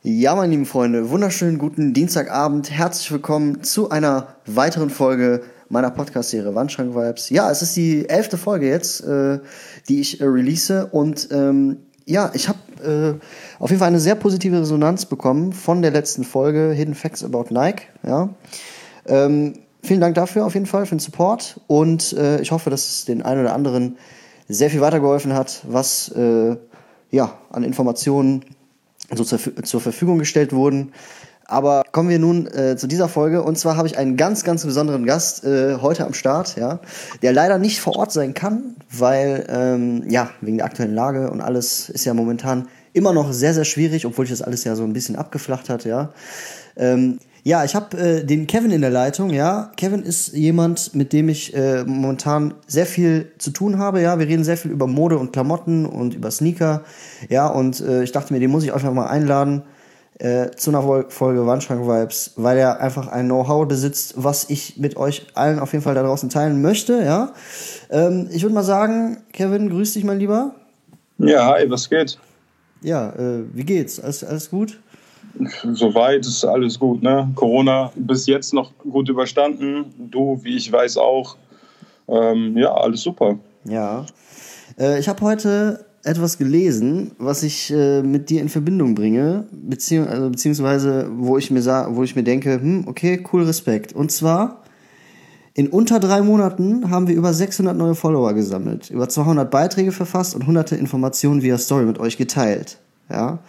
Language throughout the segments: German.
Ja, meine lieben Freunde, wunderschönen guten Dienstagabend. Herzlich willkommen zu einer weiteren Folge meiner Podcast-Serie Wandschrank-Vibes. Ja, es ist die 11. Folge jetzt, die ich release. Und ich habe auf jeden Fall eine sehr positive Resonanz bekommen von der letzten Folge Hidden Facts About Nike. Ja. Vielen Dank dafür auf jeden Fall, für den Support. Und ich hoffe, dass es den einen oder anderen sehr viel weitergeholfen hat, was an Informationen so zur Verfügung gestellt wurden. Aber kommen wir nun zu dieser Folge. Und zwar habe ich einen ganz, ganz besonderen Gast heute am Start, ja, der leider nicht vor Ort sein kann, weil wegen der aktuellen Lage und alles ist ja momentan immer noch sehr, sehr schwierig, obwohl sich das alles ja so ein bisschen abgeflacht hat, ja. Ich habe den Kevin in der Leitung, ja. Kevin ist jemand, mit dem ich momentan sehr viel zu tun habe, ja. Wir reden sehr viel über Mode und Klamotten und über Sneaker, ja. Und ich dachte mir, den muss ich einfach mal einladen zu einer Folge Wandschrank-Vibes, weil er einfach ein Know-how besitzt, was ich mit euch allen auf jeden Fall da draußen teilen möchte, ja. Ich würde mal sagen, Kevin, grüß dich, mein Lieber. Ja, hi, was geht? Ja, wie geht's? Alles gut? Soweit ist alles gut, ne? Corona bis jetzt noch gut überstanden. Du, wie ich weiß, auch. Alles super. Ja. Ich habe heute etwas gelesen, was ich mit dir in Verbindung bringe, beziehungsweise wo ich mir denke, okay, cool, Respekt. Und zwar, in unter 3 Monaten haben wir über 600 neue Follower gesammelt, über 200 Beiträge verfasst und hunderte Informationen via Story mit euch geteilt. Ja.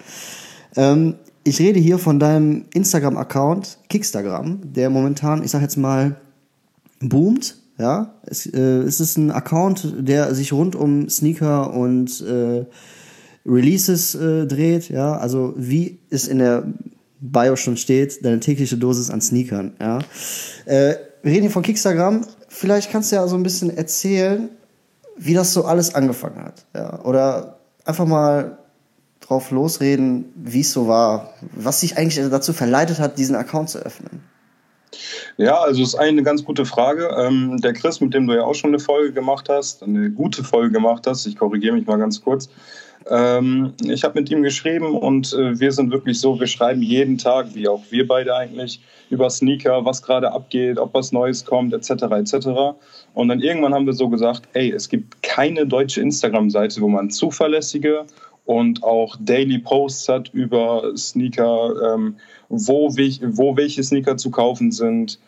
Ich rede hier von deinem Instagram-Account, Kickstagram, der momentan, ich sag jetzt mal, boomt. Ja, es ist ein Account, der sich rund um Sneaker und Releases dreht. Ja, also wie es in der Bio schon steht, deine tägliche Dosis an Sneakern. Ja, wir reden hier von Kickstagram. Vielleicht kannst du ja so ein bisschen erzählen, wie das so alles angefangen hat. Ja, oder einfach mal drauf losreden, wie es so war, was dich eigentlich dazu verleitet hat, diesen Account zu öffnen. Ja, also ist eine ganz gute Frage. Der Chris, mit dem du ja auch schon eine Folge gemacht hast, eine gute Folge gemacht hast, ich korrigiere mich mal ganz kurz. Ich habe mit ihm geschrieben und wir sind wirklich so, wir schreiben jeden Tag, wie auch wir beide eigentlich, über Sneaker, was gerade abgeht, ob was Neues kommt, etc. etc. Und dann irgendwann haben wir so gesagt, es gibt keine deutsche Instagram-Seite, wo man zuverlässige und auch Daily Posts hat über Sneaker, wo welche Sneaker zu kaufen sind,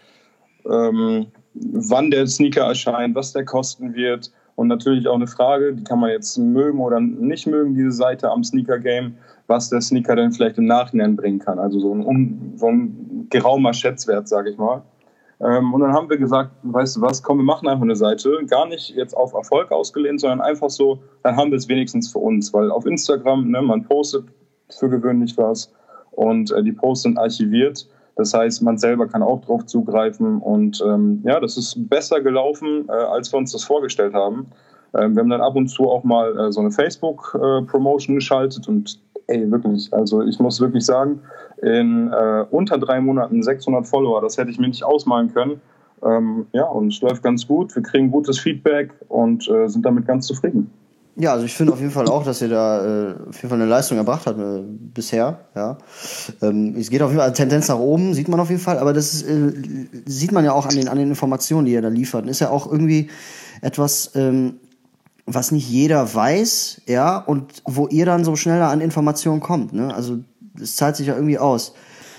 wann der Sneaker erscheint, was der kosten wird. Und natürlich auch eine Frage, die kann man jetzt mögen oder nicht mögen, diese Seite am Sneaker Game, was der Sneaker denn vielleicht im Nachhinein bringen kann. Also so ein geraumer Schätzwert, sage ich mal. Und dann haben wir gesagt, weißt du was, komm, wir machen einfach eine Seite, gar nicht jetzt auf Erfolg ausgelehnt, sondern einfach so, dann haben wir es wenigstens für uns, weil auf Instagram, ne, man postet für gewöhnlich was und die Posts sind archiviert, das heißt, man selber kann auch drauf zugreifen und das ist besser gelaufen, als wir uns das vorgestellt haben. Wir haben dann ab und zu auch mal so eine Facebook-Promotion geschaltet und wirklich, also ich muss wirklich sagen, in unter 3 Monaten 600 Follower, das hätte ich mir nicht ausmalen können. Und es läuft ganz gut, wir kriegen gutes Feedback und sind damit ganz zufrieden. Ja, also ich finde auf jeden Fall auch, dass ihr da auf jeden Fall eine Leistung erbracht habt bisher. Ja, es geht auf jeden Fall Tendenz nach oben, sieht man auf jeden Fall, aber das sieht man ja auch an den Informationen, die ihr da liefert. Ist ja auch irgendwie etwas, was nicht jeder weiß, ja, und wo ihr dann so schneller an Informationen kommt, ne? Also es zahlt sich ja irgendwie aus.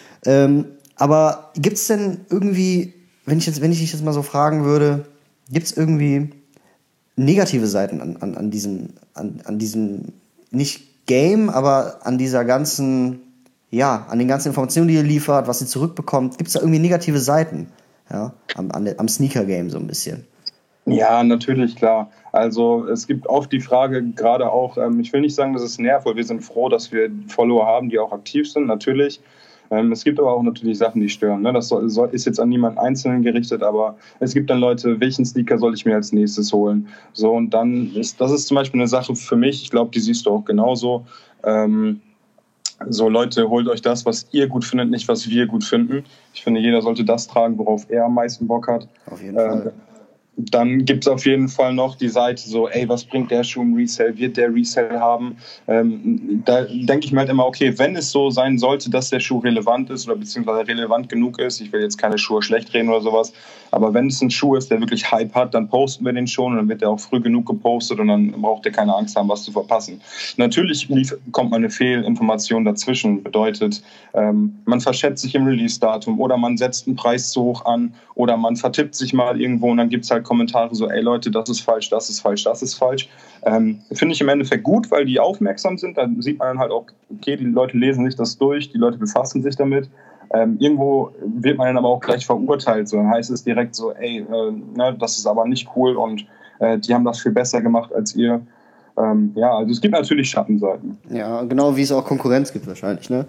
Aber gibt's denn irgendwie, wenn ich dich jetzt mal so fragen würde, gibt's irgendwie negative Seiten an diesem nicht Game, aber an dieser ganzen, an den ganzen Informationen, die ihr liefert, was ihr zurückbekommt, gibt's da irgendwie negative Seiten, ja, am Sneaker-Game so ein bisschen? Ja, natürlich, klar. Also es gibt oft die Frage, gerade auch, ich will nicht sagen, dass es nervt, weil wir sind froh, dass wir Follower haben, die auch aktiv sind, natürlich. Es gibt aber auch natürlich Sachen, die stören. Ne? Das ist jetzt an niemanden Einzelnen gerichtet, aber es gibt dann Leute, welchen Sneaker soll ich mir als nächstes holen? So, und dann das ist zum Beispiel eine Sache für mich, ich glaube, die siehst du auch genauso. So, Leute, holt euch das, was ihr gut findet, nicht was wir gut finden. Ich finde, jeder sollte das tragen, worauf er am meisten Bock hat. Auf jeden Fall. Dann gibt es auf jeden Fall noch die Seite so, ey, was bringt der Schuh im Resale? Wird der Resale haben? Da denke ich mir halt immer, okay, wenn es so sein sollte, dass der Schuh relevant ist oder beziehungsweise relevant genug ist, ich will jetzt keine Schuhe schlecht reden oder sowas, aber wenn es ein Schuh ist, der wirklich Hype hat, dann posten wir den schon und dann wird der auch früh genug gepostet und dann braucht ihr keine Angst haben, was zu verpassen. Natürlich kommt mal eine Fehlinformation dazwischen, bedeutet, man verschätzt sich im Release-Datum oder man setzt einen Preis zu hoch an oder man vertippt sich mal irgendwo und dann gibt es halt Kommentare so, ey Leute, das ist falsch, das ist falsch, das ist falsch. Finde ich im Endeffekt gut, weil die aufmerksam sind. Da sieht man dann halt auch, okay, die Leute lesen sich das durch, die Leute befassen sich damit. Irgendwo wird man dann aber auch gleich verurteilt. So, dann heißt es direkt so, ey, das ist aber nicht cool und die haben das viel besser gemacht als ihr. Also es gibt natürlich Schattenseiten. Ja, genau wie es auch Konkurrenz gibt wahrscheinlich, ne?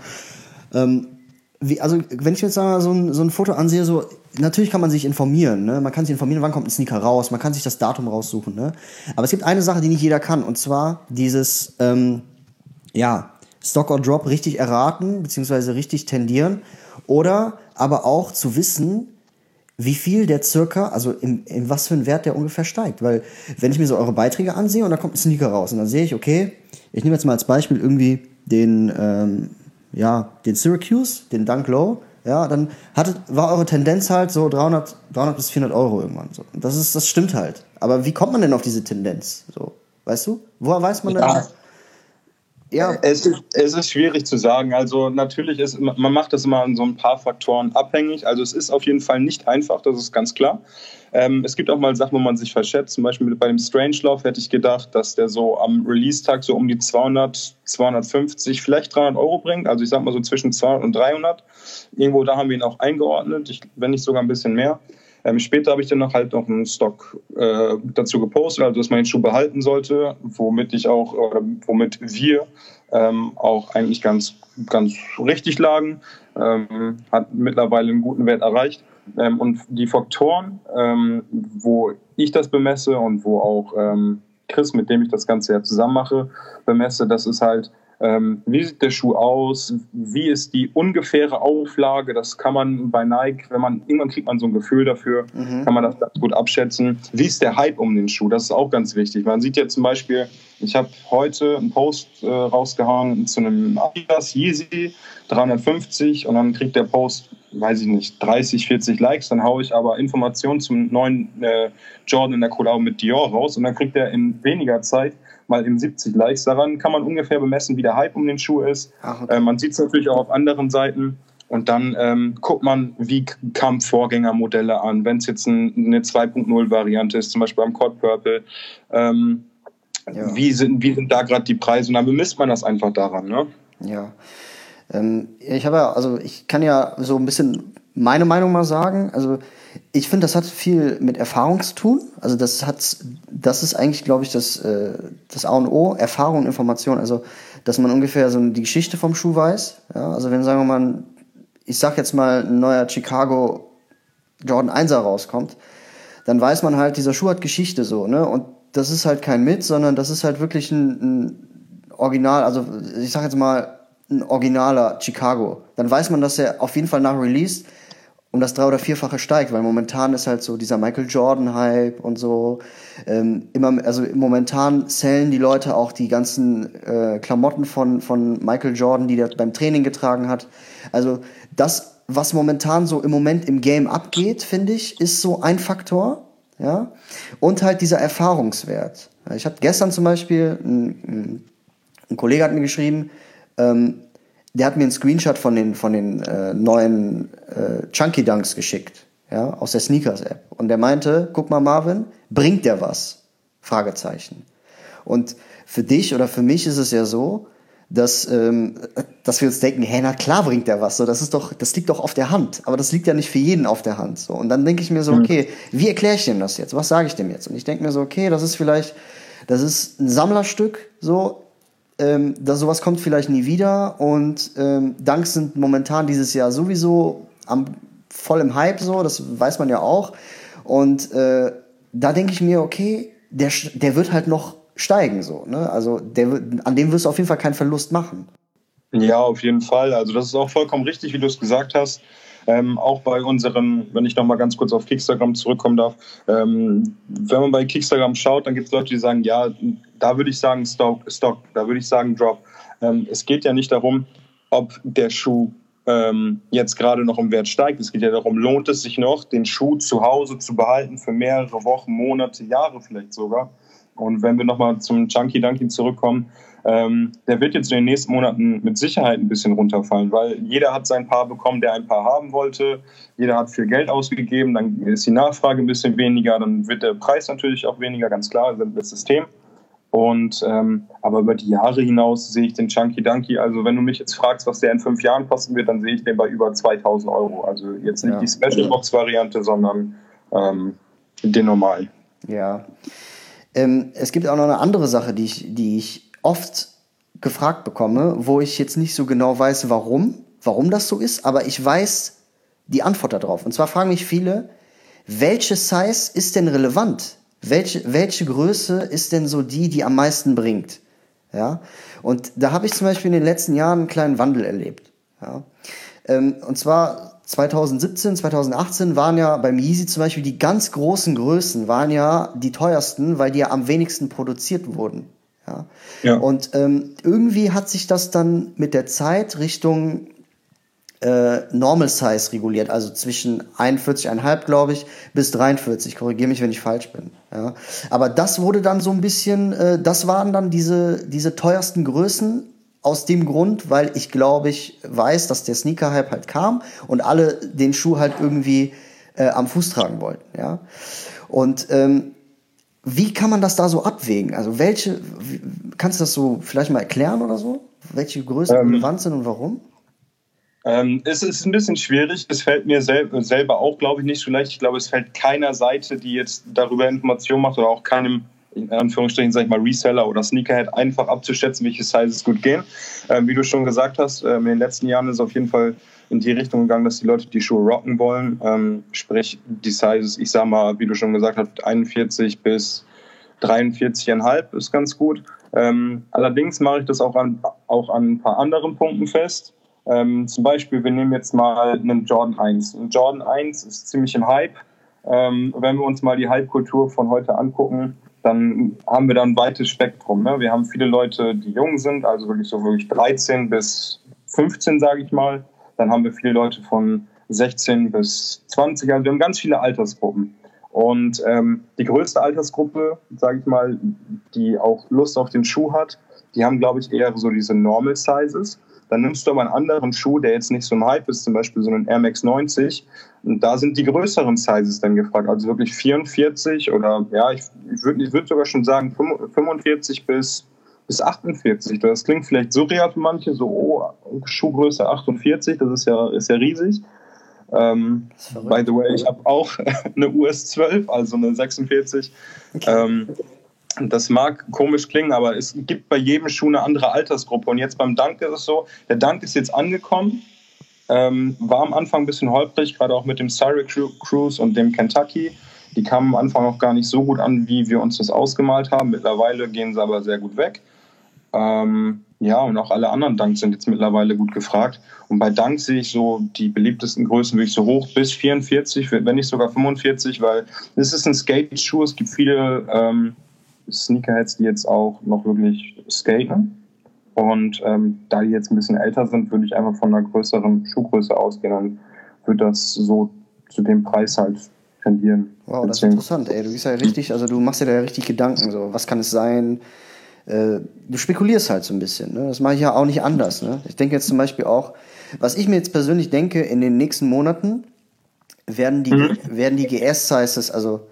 Also wenn ich jetzt mal so ein Foto ansehe, so natürlich kann man sich informieren, ne? Man kann sich informieren, wann kommt ein Sneaker raus, man kann sich das Datum raussuchen, ne? Aber es gibt eine Sache, die nicht jeder kann, und zwar dieses Stock or Drop richtig erraten beziehungsweise richtig tendieren oder aber auch zu wissen, wie viel der circa, also in was für einen Wert der ungefähr steigt. Weil, wenn ich mir so eure Beiträge ansehe und da kommt ein Sneaker raus und dann sehe ich, okay, ich nehme jetzt mal als Beispiel irgendwie den Syracuse, den Dunk Low, ja, dann war eure Tendenz halt so 300 bis 400 Euro irgendwann. So. Und das stimmt halt. Aber wie kommt man denn auf diese Tendenz? So, weißt du? Woher weiß man denn? Ja. Es ist schwierig zu sagen. Also natürlich man macht das immer an so ein paar Faktoren abhängig. Also es ist auf jeden Fall nicht einfach, das ist ganz klar. Es gibt auch mal Sachen, wo man sich verschätzt. Zum Beispiel bei dem Strangelove hätte ich gedacht, dass der so am Release-Tag so um die 200, 250, vielleicht 300 Euro bringt. Also ich sag mal so zwischen 200 und 300. Irgendwo da haben wir ihn auch eingeordnet, wenn nicht sogar ein bisschen mehr. Später habe ich dann noch einen Stock dazu gepostet, also dass man den Schuh behalten sollte, womit wir auch eigentlich ganz, ganz richtig lagen. Hat mittlerweile einen guten Wert erreicht. Und die Faktoren, wo ich das bemesse und wo auch Chris, mit dem ich das Ganze ja zusammen mache, bemesse, das ist halt, wie sieht der Schuh aus, wie ist die ungefähre Auflage, das kann man bei Nike, irgendwann kriegt man so ein Gefühl dafür, kann man das ganz gut abschätzen. Wie ist der Hype um den Schuh, das ist auch ganz wichtig. Man sieht ja zum Beispiel, ich habe heute einen Post rausgehauen zu einem Adidas Yeezy 350 und dann kriegt der Post, weiß ich nicht, 30, 40 Likes, dann haue ich aber Informationen zum neuen Jordan in der Collabo mit Dior raus und dann kriegt er in weniger Zeit mal eben 70 Likes. Daran kann man ungefähr bemessen, wie der Hype um den Schuh ist. Okay. Man sieht es natürlich auch auf anderen Seiten. Und dann guckt man, wie kamen Vorgängermodelle an. Wenn es jetzt eine 2.0-Variante ist, zum Beispiel beim Cod Purple, wie sind da gerade die Preise? Und dann bemisst man das einfach daran. Ne? Ja. Ich kann ja so ein bisschen meine Meinung mal sagen. Also ich finde, das hat viel mit Erfahrung zu tun. Also das ist eigentlich, glaube ich, das A und O, Erfahrung und Information. Also, dass man ungefähr so die Geschichte vom Schuh weiß. Ja, also wenn, sagen wir mal, ich sag jetzt mal, ein neuer Chicago Jordan 1er rauskommt, dann weiß man halt, dieser Schuh hat Geschichte so, ne? Und das ist halt kein Myth, sondern das ist halt wirklich ein Original, also ich sag jetzt mal, ein originaler Chicago. Dann weiß man, dass er auf jeden Fall nach Release um das 3- oder 4-fache steigt, weil momentan ist halt so dieser Michael Jordan-Hype und so. Momentan sellen die Leute auch die ganzen Klamotten von Michael Jordan, die der beim Training getragen hat. Also das, was momentan so im Game abgeht, finde ich, ist so ein Faktor. Ja? Und halt dieser Erfahrungswert. Ich hatte gestern zum Beispiel, ein Kollege hat mir geschrieben, der hat mir einen Screenshot von den neuen Chunky Dunks geschickt, ja, aus der Sneakers-App. Und der meinte, guck mal Marvin, bringt der was? Fragezeichen. Und für dich oder für mich ist es ja so, dass wir uns denken, hey, na klar bringt der was. So, das liegt doch auf der Hand. Aber das liegt ja nicht für jeden auf der Hand. So. Und dann denke ich mir so, okay, wie erkläre ich dem das jetzt? Was sage ich dem jetzt? Und ich denke mir so, okay, das ist ein Sammlerstück, so. Sowas kommt vielleicht nie wieder und Dunks sind momentan dieses Jahr sowieso voll im Hype, so, das weiß man ja auch. Und da denke ich mir, okay, der wird halt noch steigen, so, ne? Also an dem wirst du auf jeden Fall keinen Verlust machen. Ja, auf jeden Fall. Also das ist auch vollkommen richtig, wie du es gesagt hast. Auch bei unseren, wenn ich nochmal ganz kurz auf Kickstagram zurückkommen darf, wenn man bei Kickstagram schaut, dann gibt es Leute, die sagen, ja, da würde ich sagen Stock, da würde ich sagen Drop. Es geht ja nicht darum, ob der Schuh jetzt gerade noch im Wert steigt. Es geht ja darum, lohnt es sich noch, den Schuh zu Hause zu behalten für mehrere Wochen, Monate, Jahre vielleicht sogar. Und wenn wir nochmal zum Chunky Dunky zurückkommen, der wird jetzt in den nächsten Monaten mit Sicherheit ein bisschen runterfallen, weil jeder hat sein Paar bekommen, der ein Paar haben wollte. Jeder hat viel Geld ausgegeben, dann ist die Nachfrage ein bisschen weniger, dann wird der Preis natürlich auch weniger, ganz klar, das System. Und aber über die Jahre hinaus sehe ich den Chunky Dunky, also wenn du mich jetzt fragst, was der in 5 Jahren kosten wird, dann sehe ich den bei über 2.000 Euro. Also jetzt nicht die Special Box Variante, sondern den normalen. Ja. Es gibt auch noch eine andere Sache, die ich oft gefragt bekomme, wo ich jetzt nicht so genau weiß, warum das so ist, aber ich weiß die Antwort darauf. Und zwar fragen mich viele, welche Size ist denn relevant? Welche Größe ist denn so die am meisten bringt? Ja? Und da habe ich zum Beispiel in den letzten Jahren einen kleinen Wandel erlebt. Ja? Und zwar 2017, 2018 waren ja beim Yeezy zum Beispiel die ganz großen Größen, waren ja die teuersten, weil die ja am wenigsten produziert wurden. Ja. Ja. Und irgendwie hat sich das dann mit der Zeit Richtung Normal Size reguliert, also zwischen 41,5, glaube ich, bis 43. Korrigiere mich, wenn ich falsch bin. Ja. Aber das wurde dann so ein bisschen, das waren dann diese teuersten Größen aus dem Grund, weil ich weiß, dass der Sneaker-Hype halt kam und alle den Schuh halt irgendwie am Fuß tragen wollten. Ja. Und wie kann man das da so abwägen? Also kannst du das so vielleicht mal erklären oder so? Welche Größen relevant sind und warum? Es ist ein bisschen schwierig. Es fällt mir selber auch, glaube ich, nicht so leicht. Ich glaube, es fällt keiner Seite, die jetzt darüber Informationen macht oder auch keinem, in Anführungsstrichen, sag ich mal, Reseller oder Sneakerhead einfach abzuschätzen, welche Sizes gut gehen. Wie du schon gesagt hast, in den letzten Jahren ist es auf jeden Fall in die Richtung gegangen, dass die Leute die Schuhe rocken wollen. Sprich, die Sizes, ich sag mal, wie du schon gesagt hast, 41 bis 43,5 ist ganz gut. Allerdings mache ich das auch an ein paar anderen Punkten fest. Zum Beispiel, wir nehmen jetzt mal einen Jordan 1. Ein Jordan 1 ist ziemlich im Hype. Wenn wir uns mal die Hype-Kultur von heute angucken, dann haben wir da ein weites Spektrum. Ne? Wir haben viele Leute, die jung sind, also wirklich 13 bis 15, sage ich mal. Dann haben wir viele Leute von 16 bis 20. Also wir haben ganz viele Altersgruppen. Und die größte Altersgruppe, sage ich mal, die auch Lust auf den Schuh hat, die haben, glaube ich, eher so diese Normal Sizes. Dann nimmst du aber einen anderen Schuh, der jetzt nicht so im Hype ist, zum Beispiel so einen Air Max 90. Und da sind die größeren Sizes dann gefragt. Also wirklich 44 oder ja, ich würd sogar schon sagen 45 bis 48. Das klingt vielleicht surreal für manche, so Schuhgröße 48, das ist ja riesig. By the way, ich habe auch eine US 12, also eine 46. Okay. Das mag komisch klingen, aber es gibt bei jedem Schuh eine andere Altersgruppe. Und jetzt beim Dunk ist es so, der Dunk ist jetzt angekommen, war am Anfang ein bisschen holprig, gerade auch mit dem Syracuse und dem Kentucky. Die kamen am Anfang auch gar nicht so gut an, wie wir uns das ausgemalt haben. Mittlerweile gehen sie aber sehr gut weg. Ja, und auch alle anderen Dunks sind jetzt mittlerweile gut gefragt. Und bei Dunks sehe ich so die beliebtesten Größen wirklich so hoch bis 44, wenn nicht sogar 45, weil es ist ein Skate-Schuh. Es gibt viele Sneakerheads, die jetzt auch noch wirklich skaten. Und da die jetzt ein bisschen älter sind, würde ich einfach von einer größeren Schuhgröße ausgehen. Dann wird das so zu dem Preis halt tendieren. Wow, das ist interessant, ey. Du bist ja richtig, also du machst dir da ja richtig Gedanken, so, was kann es sein? Du spekulierst halt so ein bisschen, ne? Das mache ich ja auch nicht anders, ne? Ich denke jetzt zum Beispiel auch, was ich mir jetzt persönlich denke, in den nächsten Monaten werden die GS-Sizes, also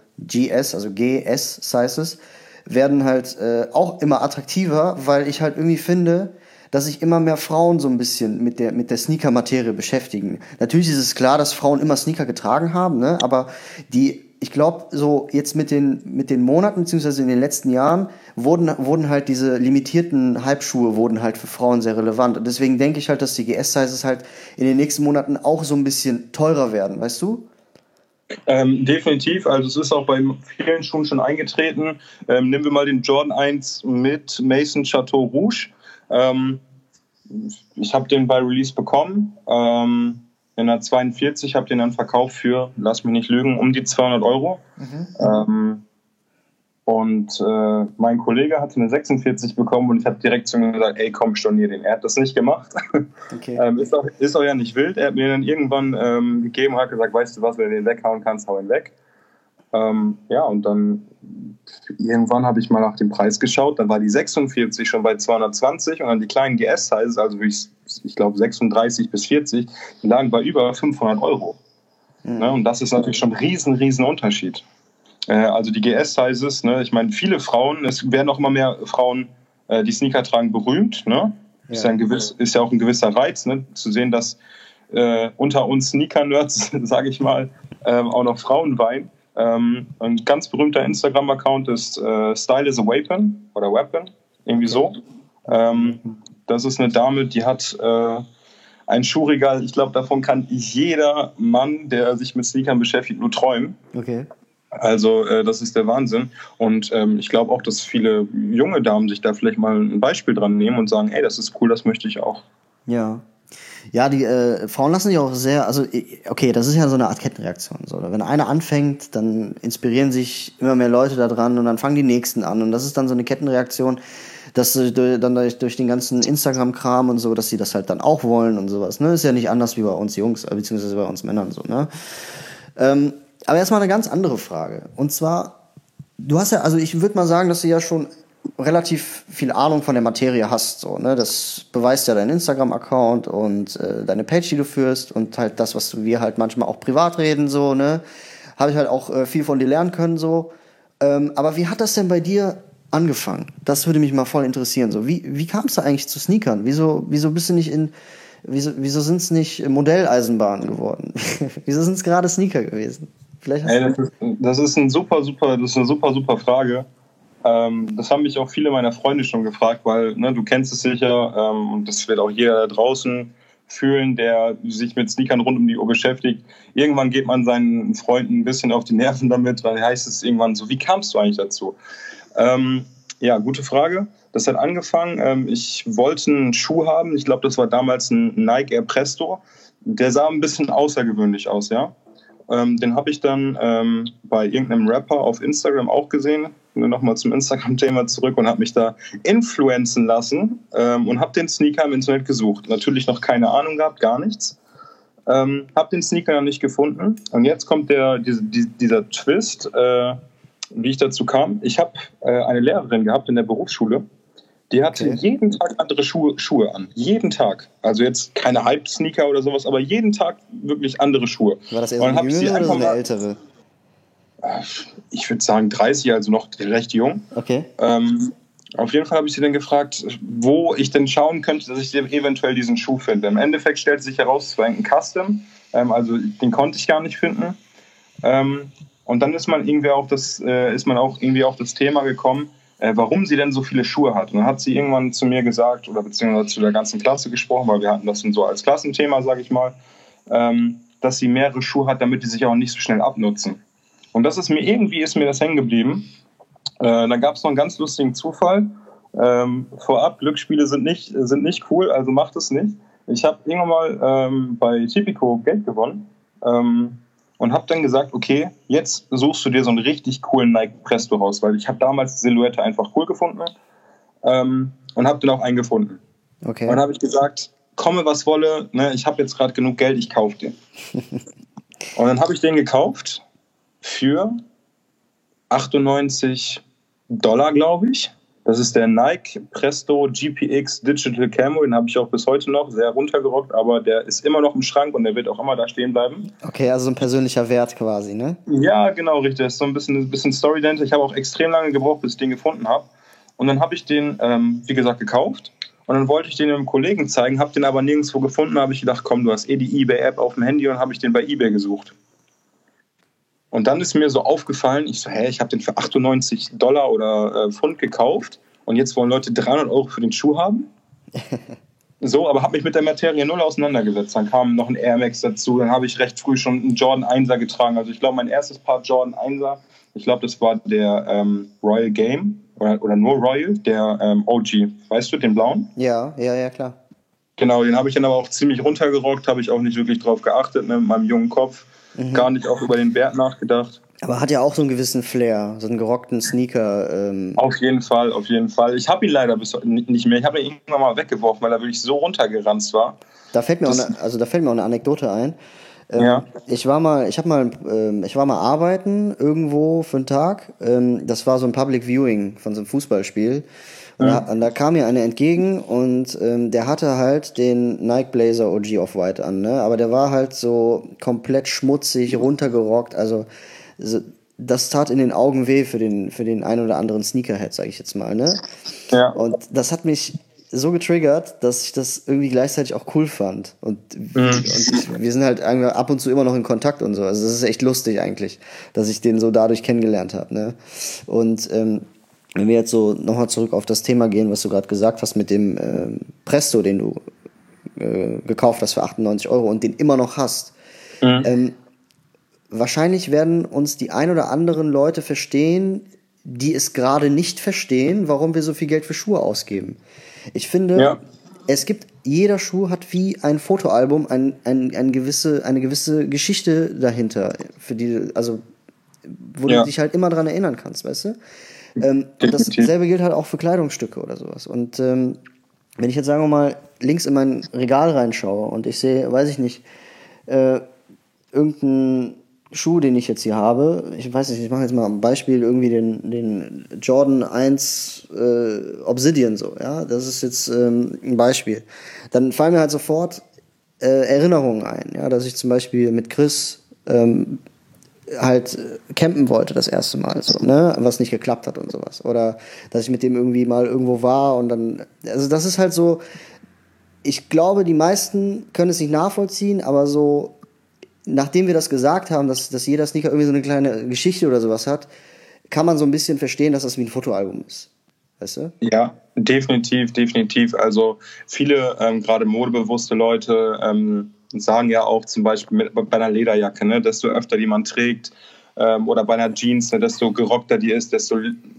GS-Sizes, werden halt auch immer attraktiver, weil ich halt irgendwie finde, dass sich immer mehr Frauen so ein bisschen mit der Sneaker-Materie beschäftigen. Natürlich ist es klar, dass Frauen immer Sneaker getragen haben, ne? Aber ich glaube, so jetzt mit den Monaten, beziehungsweise in den letzten Jahren, wurden halt diese limitierten Halbschuhe wurden halt für Frauen sehr relevant. Und deswegen denke ich halt, dass die GS-Sizes halt in den nächsten Monaten auch so ein bisschen teurer werden, weißt du? Definitiv, also es ist auch bei vielen Schuhen schon eingetreten. Nehmen wir mal den Jordan 1 mit Mason Chateau Rouge. ich habe den bei Release bekommen. In der 42 habe den dann verkauft für, lass mich nicht lügen, um die 200 Euro. Und mein Kollege hatte eine 46 bekommen und ich habe direkt zu ihm gesagt, ey, komm, stornier den. Er hat das nicht gemacht. Okay. Ist auch ja nicht wild. Er hat mir dann irgendwann gegeben und hat gesagt, weißt du was, wenn du den weghauen kannst, hau ihn weg. Ja, und dann irgendwann habe ich mal nach dem Preis geschaut, dann war die 46 schon bei 220 und dann die kleinen GS-Sizes, also ich glaube 36 bis 40, die lagen bei über 500 Euro. Ne? Und das ist natürlich schon ein riesen Unterschied. Also die GS-Sizes, ne? Ich meine, viele Frauen, es werden auch immer mehr Frauen, die Sneaker tragen, berühmt. Ne? Ja. Ist ja auch ein gewisser Reiz, ne? Zu sehen, dass unter uns Sneaker-Nerds, sage ich mal, auch noch Frauen weinen. Ein ganz berühmter Instagram-Account ist Style is a Weapon oder Weapon, irgendwie so. Das ist eine Dame, die hat ein Schuhregal, ich glaube, davon kann jeder Mann, der sich mit Sneakern beschäftigt, nur träumen. Okay. Also das ist der Wahnsinn. Und ich glaube auch, dass viele junge Damen sich da vielleicht mal ein Beispiel dran nehmen und sagen, ey, das ist cool, das möchte ich auch. Ja. Ja, die Frauen lassen sich auch sehr, also okay, das ist ja so eine Art Kettenreaktion. So. Wenn einer anfängt, dann inspirieren sich immer mehr Leute da dran und dann fangen die Nächsten an. Und das ist dann so eine Kettenreaktion, dass dann durch den ganzen Instagram-Kram und so, dass sie das halt dann auch wollen und sowas. Ne? Ist ja nicht anders wie bei uns Jungs, beziehungsweise bei uns Männern so. Ne? Aber erstmal eine ganz andere Frage. Und zwar, du hast ja, also ich würde mal sagen, dass du ja schon relativ viel Ahnung von der Materie hast. So, ne? Das beweist ja dein Instagram-Account und deine Page, die du führst und halt das, was wir halt manchmal auch privat reden, so, ne? Habe ich halt auch viel von dir lernen können, so. Aber wie hat das denn bei dir angefangen? Das würde mich mal voll interessieren. So, wie kamst du eigentlich zu Sneakern? Wieso bist du nicht wieso sind es nicht Modelleisenbahnen geworden? Wieso sind es gerade Sneaker gewesen? Vielleicht das ist eine super Frage. Das haben mich auch viele meiner Freunde schon gefragt, weil du kennst es sicher und das wird auch jeder da draußen fühlen, der sich mit Sneakern rund um die Uhr beschäftigt. Irgendwann geht man seinen Freunden ein bisschen auf die Nerven damit, weil heißt es irgendwann so, wie kamst du eigentlich dazu? Ja, gute Frage. Das hat angefangen, ich wollte einen Schuh haben, ich glaube, das war damals ein Nike Air Presto. Der sah ein bisschen außergewöhnlich aus, ja. Den habe ich dann bei irgendeinem Rapper auf Instagram auch gesehen, nochmal zum Instagram-Thema zurück und habe mich da influenzen lassen und habe den Sneaker im Internet gesucht. Natürlich noch keine Ahnung gehabt, gar nichts. Habe den Sneaker noch nicht gefunden und jetzt kommt dieser Twist, wie ich dazu kam. Ich habe eine Lehrerin gehabt in der Berufsschule, die hatte jeden Tag andere Schuhe an. Jeden Tag. Also jetzt keine Hype-Sneaker oder sowas, aber jeden Tag wirklich andere Schuhe. War das eher so eine jüngere oder so eine ältere? Ich würde sagen 30, also noch recht jung. Okay. Auf jeden Fall habe ich sie dann gefragt, wo ich denn schauen könnte, dass ich eventuell diesen Schuh finde. Im Endeffekt stellte sich heraus, es war ein Custom, also den konnte ich gar nicht finden. Und dann ist man auch irgendwie auf das Thema gekommen, warum sie denn so viele Schuhe hat. Und dann hat sie irgendwann zu mir gesagt, oder beziehungsweise zu der ganzen Klasse gesprochen, weil wir hatten das so als Klassenthema, sage ich mal, dass sie mehrere Schuhe hat, damit die sich auch nicht so schnell abnutzen. Und das ist mir das hängen geblieben. Dann gab es noch einen ganz lustigen Zufall. Vorab, Glücksspiele sind nicht cool, also macht es nicht. Ich habe irgendwann mal bei Tipico Geld gewonnen und habe dann gesagt, okay, jetzt suchst du dir so einen richtig coolen Nike Presto raus, weil ich habe damals die Silhouette einfach cool gefunden und habe den auch eingefunden. Okay. Und dann habe ich gesagt, komme was wolle, ne, ich habe jetzt gerade genug Geld, ich kaufe den. Und dann habe ich den gekauft für $98, glaube ich. Das ist der Nike Presto GPX Digital Camo, den habe ich auch bis heute noch, sehr runtergerockt, aber der ist immer noch im Schrank und der wird auch immer da stehen bleiben. Okay, also so ein persönlicher Wert quasi, ne? Ja, genau, richtig. Das ist so ein bisschen Story dahinter. Ich habe auch extrem lange gebraucht, bis ich den gefunden habe. Und dann habe ich den, wie gesagt, gekauft. Und dann wollte ich den einem Kollegen zeigen, habe den aber nirgendwo gefunden. Da habe ich gedacht, komm, du hast die eBay-App auf dem Handy und habe ich den bei eBay gesucht. Und dann ist mir so aufgefallen, ich so, ich habe den für $98 oder Pfund gekauft und jetzt wollen Leute 300 Euro für den Schuh haben. So, aber habe mich mit der Materie null auseinandergesetzt. Dann kam noch ein Air Max dazu, dann habe ich recht früh schon einen Jordan 1er getragen. Also ich glaube, mein erstes Paar Jordan 1er, ich glaube, das war der Royal Game oder nur Royal, der OG. Weißt du, den blauen? Ja, klar. Genau, den habe ich dann aber auch ziemlich runtergerockt, habe ich auch nicht wirklich drauf geachtet, ne, mit meinem jungen Kopf. Gar nicht auch über den Wert nachgedacht. Aber hat ja auch so einen gewissen Flair, so einen gerockten Sneaker. Auf jeden Fall, auf jeden Fall. Ich habe ihn leider bis heute nicht mehr. Ich habe ihn irgendwann mal weggeworfen, weil er wirklich so runtergeranzt war. Da fällt mir auch eine Anekdote ein. Ja. Ich war mal arbeiten irgendwo für einen Tag. Das war so ein Public Viewing von so einem Fußballspiel. Und da kam mir einer entgegen und der hatte halt den Nike Blazer OG Off-White an, ne? Aber der war halt so komplett schmutzig, runtergerockt. Also das tat in den Augen weh für den einen oder anderen Sneakerhead, sag ich jetzt mal, ne? Ja. Und das hat mich so getriggert, dass ich das irgendwie gleichzeitig auch cool fand. Wir sind halt ab und zu immer noch in Kontakt und so. Also das ist echt lustig eigentlich, dass ich den so dadurch kennengelernt habe, ne? Und wenn wir jetzt so nochmal zurück auf das Thema gehen, was du gerade gesagt hast mit dem Presto, den du gekauft hast für 98 € und den immer noch hast. Wahrscheinlich werden uns die ein oder anderen Leute verstehen, die es gerade nicht verstehen, warum wir so viel Geld für Schuhe ausgeben. Ich finde, jeder Schuh hat wie ein Fotoalbum eine gewisse Geschichte dahinter, wo du dich halt immer dran erinnern kannst, weißt du? Und dasselbe gilt halt auch für Kleidungsstücke oder sowas. Und wenn ich jetzt, sagen wir mal, links in mein Regal reinschaue und ich sehe, weiß ich nicht, irgendeinen Schuh, den ich jetzt hier habe, ich weiß nicht, ich mache jetzt mal ein Beispiel, irgendwie den Jordan 1 Obsidian so, ja, das ist jetzt ein Beispiel. Dann fallen mir halt sofort Erinnerungen ein, ja, dass ich zum Beispiel mit Chris halt campen wollte das erste Mal, so, ne, was nicht geklappt hat und sowas. Oder dass ich mit dem irgendwie mal irgendwo war und dann, also das ist halt so, ich glaube, die meisten können es nicht nachvollziehen, aber so, nachdem wir das gesagt haben, dass jeder Sneaker irgendwie so eine kleine Geschichte oder sowas hat, kann man so ein bisschen verstehen, dass das wie ein Fotoalbum ist. Weißt du? Ja, definitiv. Also viele, gerade modebewusste Leute, sagen ja auch zum Beispiel bei einer Lederjacke, ne, desto öfter die man trägt, oder bei einer Jeans, ne, desto gerockter die ist, desto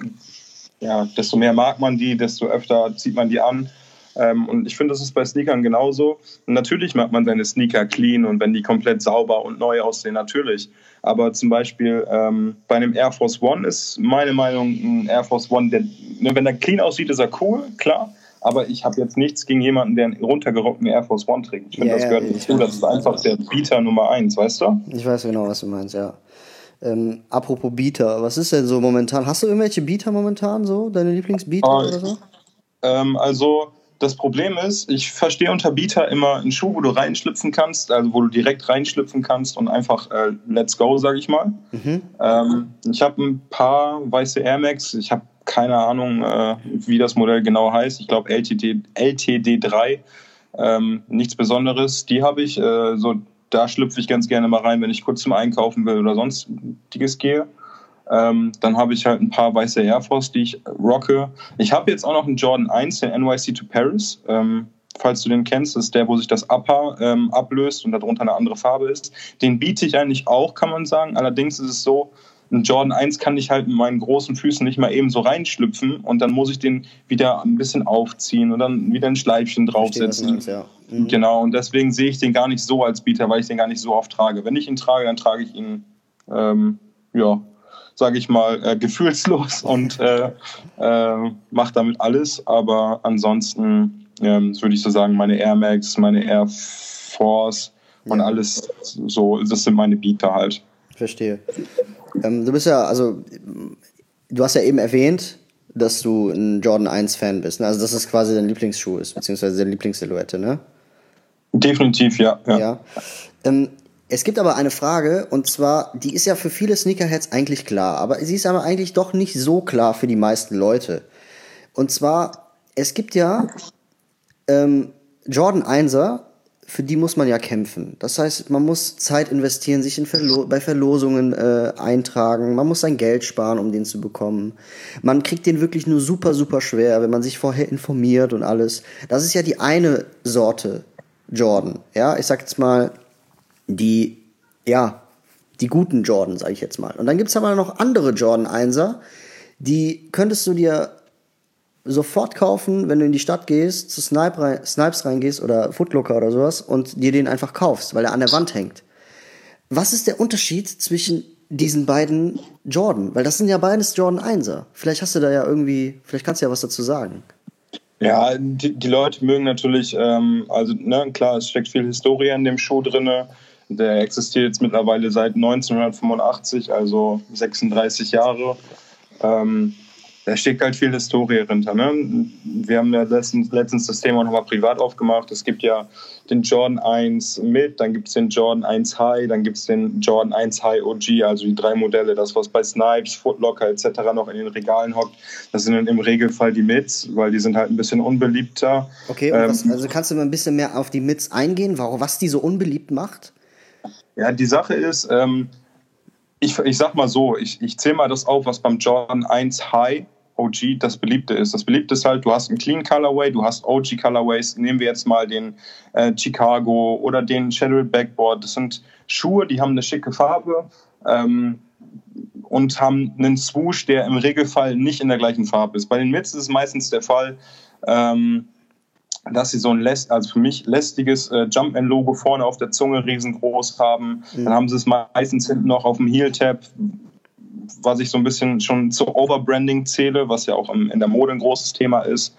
mehr mag man die, desto öfter zieht man die an. Und ich finde, das ist bei Sneakern genauso. Und natürlich macht man seine Sneaker clean und wenn die komplett sauber und neu aussehen, natürlich. Aber zum Beispiel bei einem Air Force One ist meine Meinung ein Air Force One, wenn der clean aussieht, ist er cool, klar. Aber ich habe jetzt nichts gegen jemanden, der einen runtergerockten Air Force One trägt. Ich finde, das gehört dazu. Das ist einfach der Beater Nummer 1, weißt du? Ich weiß genau, was du meinst, ja. Apropos Beater, was ist denn so momentan? Hast du irgendwelche Beater momentan so? Deine Lieblingsbeater oder so? Also das Problem ist, ich verstehe unter Beater immer einen Schuh, wo du reinschlüpfen kannst, also wo du direkt reinschlüpfen kannst und einfach let's go, sag ich mal. Ich habe ein paar weiße Air Max, ich habe keine Ahnung, wie das Modell genau heißt. Ich glaube LTD3, nichts Besonderes. Die habe ich, da schlüpfe ich ganz gerne mal rein, wenn ich kurz zum Einkaufen will oder sonstiges gehe. Dann habe ich halt ein paar weiße Air Force, die ich rocke. Ich habe jetzt auch noch einen Jordan 1, den NYC to Paris. Falls du den kennst, das ist der, wo sich das Upper ablöst und darunter eine andere Farbe ist. Den biete ich eigentlich auch, kann man sagen. Allerdings ist es so, ein Jordan 1 kann ich halt mit meinen großen Füßen nicht mal eben so reinschlüpfen und dann muss ich den wieder ein bisschen aufziehen und dann wieder ein Schleifchen draufsetzen. Genau, und deswegen sehe ich den gar nicht so als Beater, weil ich den gar nicht so oft trage. Wenn ich ihn trage, dann trage ich ihn, sage ich mal, gefühlslos und mache damit alles. Aber ansonsten würde ich so sagen, meine Air Max, meine Air Force und alles so, das sind meine Beater halt. Verstehe. Du bist ja, also, du hast ja eben erwähnt, dass du ein Jordan 1 Fan bist, ne? Also, dass es quasi dein Lieblingsschuh ist, beziehungsweise deine Lieblingssilhouette, ne? Definitiv, ja. Es gibt aber eine Frage, und zwar, die ist ja für viele Sneakerheads eigentlich klar, aber sie ist aber eigentlich doch nicht so klar für die meisten Leute. Und zwar, es gibt ja Jordan 1er, für die muss man ja kämpfen. Das heißt, man muss Zeit investieren, sich bei Verlosungen eintragen, man muss sein Geld sparen, um den zu bekommen. Man kriegt den wirklich nur super, super schwer, wenn man sich vorher informiert und alles. Das ist ja die eine Sorte Jordan. Ja, ich sag jetzt mal, die guten Jordan, sag ich jetzt mal. Und dann gibt's aber noch andere Jordan 1er, die könntest du dir sofort kaufen, wenn du in die Stadt gehst, zu Snipes reingehst oder Footlocker oder sowas und dir den einfach kaufst, weil er an der Wand hängt. Was ist der Unterschied zwischen diesen beiden Jordan? Weil das sind ja beides Jordan 1er. Vielleicht hast du da ja irgendwie, vielleicht kannst du ja was dazu sagen. Ja, die Leute mögen natürlich, also klar, es steckt viel Historie in dem Schuh drin. Der existiert jetzt mittlerweile seit 1985, also 36 Jahre. Da steckt halt viel Historie hinter. Ne? Wir haben ja letztens das Thema nochmal privat aufgemacht. Es gibt ja den Jordan 1 Mid, dann gibt es den Jordan 1 High, dann gibt es den Jordan 1 High OG, also die 3 Modelle. Das, was bei Snipes, Footlocker etc. noch in den Regalen hockt, das sind dann im Regelfall die Mids, weil die sind halt ein bisschen unbeliebter. Okay, also kannst du mal ein bisschen mehr auf die Mids eingehen, was die so unbeliebt macht? Ja, die Sache ist, ich sag mal so, ich zähle mal das auf, was beim Jordan 1 High OG das Beliebte ist. Das Beliebte ist halt, du hast einen Clean Colorway, du hast OG Colorways. Nehmen wir jetzt mal den Chicago oder den Shadowed Backboard. Das sind Schuhe, die haben eine schicke Farbe und haben einen Swoosh, der im Regelfall nicht in der gleichen Farbe ist. Bei den Mids ist es meistens der Fall, dass sie so ein für mich lästiges Jumpman-Logo vorne auf der Zunge riesengroß haben. Mhm. Dann haben sie es meistens hinten noch auf dem Heel-Tab, was ich so ein bisschen schon zu Overbranding zähle, was ja auch in der Mode ein großes Thema ist.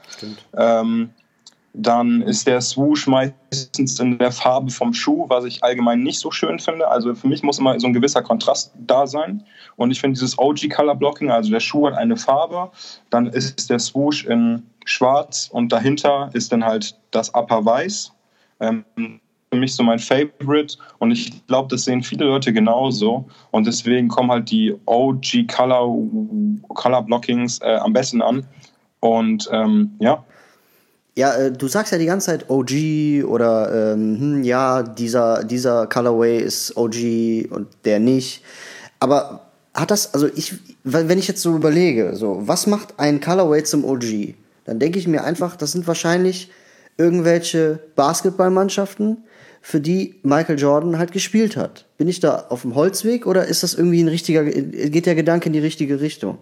Dann ist der Swoosh meistens in der Farbe vom Schuh, was ich allgemein nicht so schön finde. Also für mich muss immer so ein gewisser Kontrast da sein. Und ich finde dieses OG Color Blocking, also der Schuh hat eine Farbe, dann ist der Swoosh in schwarz und dahinter ist dann halt das Upper weiß. Für mich so mein Favorite und ich glaube, das sehen viele Leute genauso und deswegen kommen halt die OG Color Blockings am besten an und ja. Ja, du sagst ja die ganze Zeit OG oder dieser Colorway ist OG und der nicht, aber hat das, also wenn ich jetzt so überlege, so, was macht ein Colorway zum OG? Dann denke ich mir einfach, das sind wahrscheinlich irgendwelche Basketballmannschaften, für die Michael Jordan halt gespielt hat. Bin ich da auf dem Holzweg oder ist das irgendwie geht der Gedanke in die richtige Richtung?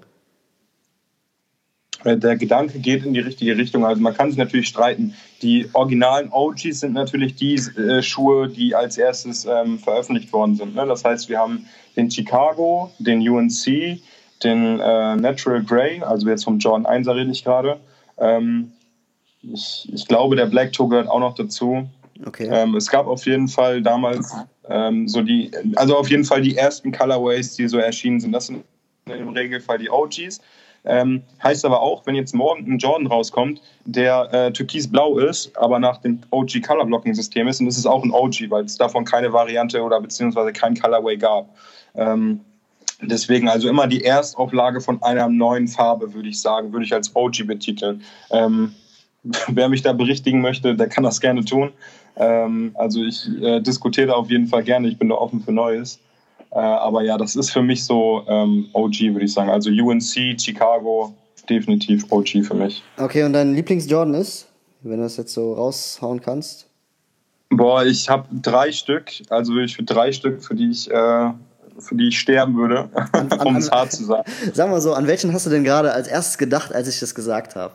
Der Gedanke geht in die richtige Richtung. Also man kann sich natürlich streiten. Die originalen OGs sind natürlich die Schuhe, die als erstes veröffentlicht worden sind. Ne? Das heißt, wir haben den Chicago, den UNC, den Natural Grey, also jetzt vom Jordan 1er rede ich gerade. Ich glaube, der Black Toe gehört auch noch dazu. Okay. Es gab auf jeden Fall damals auf jeden Fall die ersten Colorways, die so erschienen sind. Das sind im Regelfall die OGs. Heißt aber auch, wenn jetzt morgen ein Jordan rauskommt, der türkisblau ist, aber nach dem OG Color Blocking System ist, und das ist auch ein OG, weil es davon keine Variante oder beziehungsweise kein Colorway gab. Deswegen also immer die Erstauflage von einer neuen Farbe, würde ich als OG betiteln. Wer mich da berichtigen möchte, der kann das gerne tun. Also ich diskutiere auf jeden Fall gerne, ich bin da offen für Neues. Aber ja, das ist für mich so OG, würde ich sagen. Also UNC, Chicago, definitiv OG für mich. Okay, und dein Lieblings-Jordan ist, wenn du das jetzt so raushauen kannst? Boah, ich habe 3 Stück, also wirklich für 3 Stück, für die ich sterben würde, um es hart zu sagen. Sag mal so, an welchen hast du denn gerade als erstes gedacht, als ich das gesagt habe?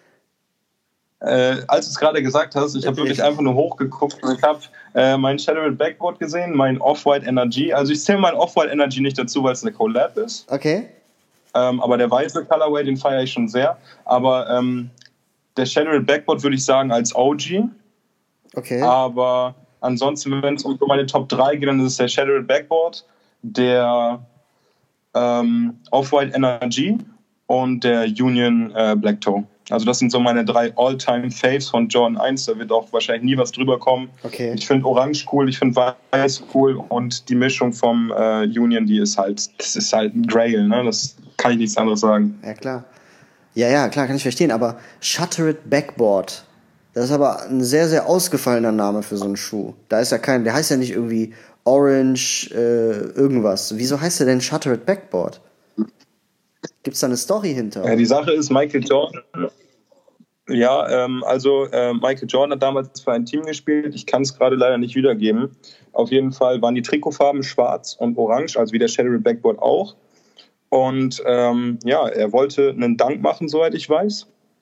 Als du es gerade gesagt hast, ich habe wirklich einfach nur hochgeguckt und ich habe mein Shadowed Backboard gesehen, mein Off-White Energy. Also ich zähle mein Off-White Energy nicht dazu, weil es eine Collab ist. Okay. Aber der weiße Colorway, den feiere ich schon sehr. Aber der Shadowed Backboard würde ich sagen als OG. Okay. Aber ansonsten, wenn es um meine Top 3 geht, dann ist es der Shadowed Backboard, der Off-White Energy und der Union Black Toe. Also das sind so meine 3 All-Time-Faves von Jordan 1. Da wird auch wahrscheinlich nie was drüber kommen. Okay. Ich finde Orange cool, ich finde Weiß cool und die Mischung vom Union, das ist halt ein Grail, ne? Das kann ich nichts anderes sagen. Ja, klar. Ja, klar, kann ich verstehen. Aber Shuttered Backboard, das ist aber ein sehr, sehr ausgefallener Name für so einen Schuh. Der heißt ja nicht irgendwie Orange irgendwas. Wieso heißt der denn Shuttered Backboard? Gibt es da eine Story hinter? Ja, die Sache ist, Michael Jordan. Ja, Michael Jordan hat damals für ein Team gespielt. Ich kann es gerade leider nicht wiedergeben. Auf jeden Fall waren die Trikotfarben schwarz und orange, also wie der Shadowed Backboard auch. Und er wollte einen Dunk machen, soweit ich weiß.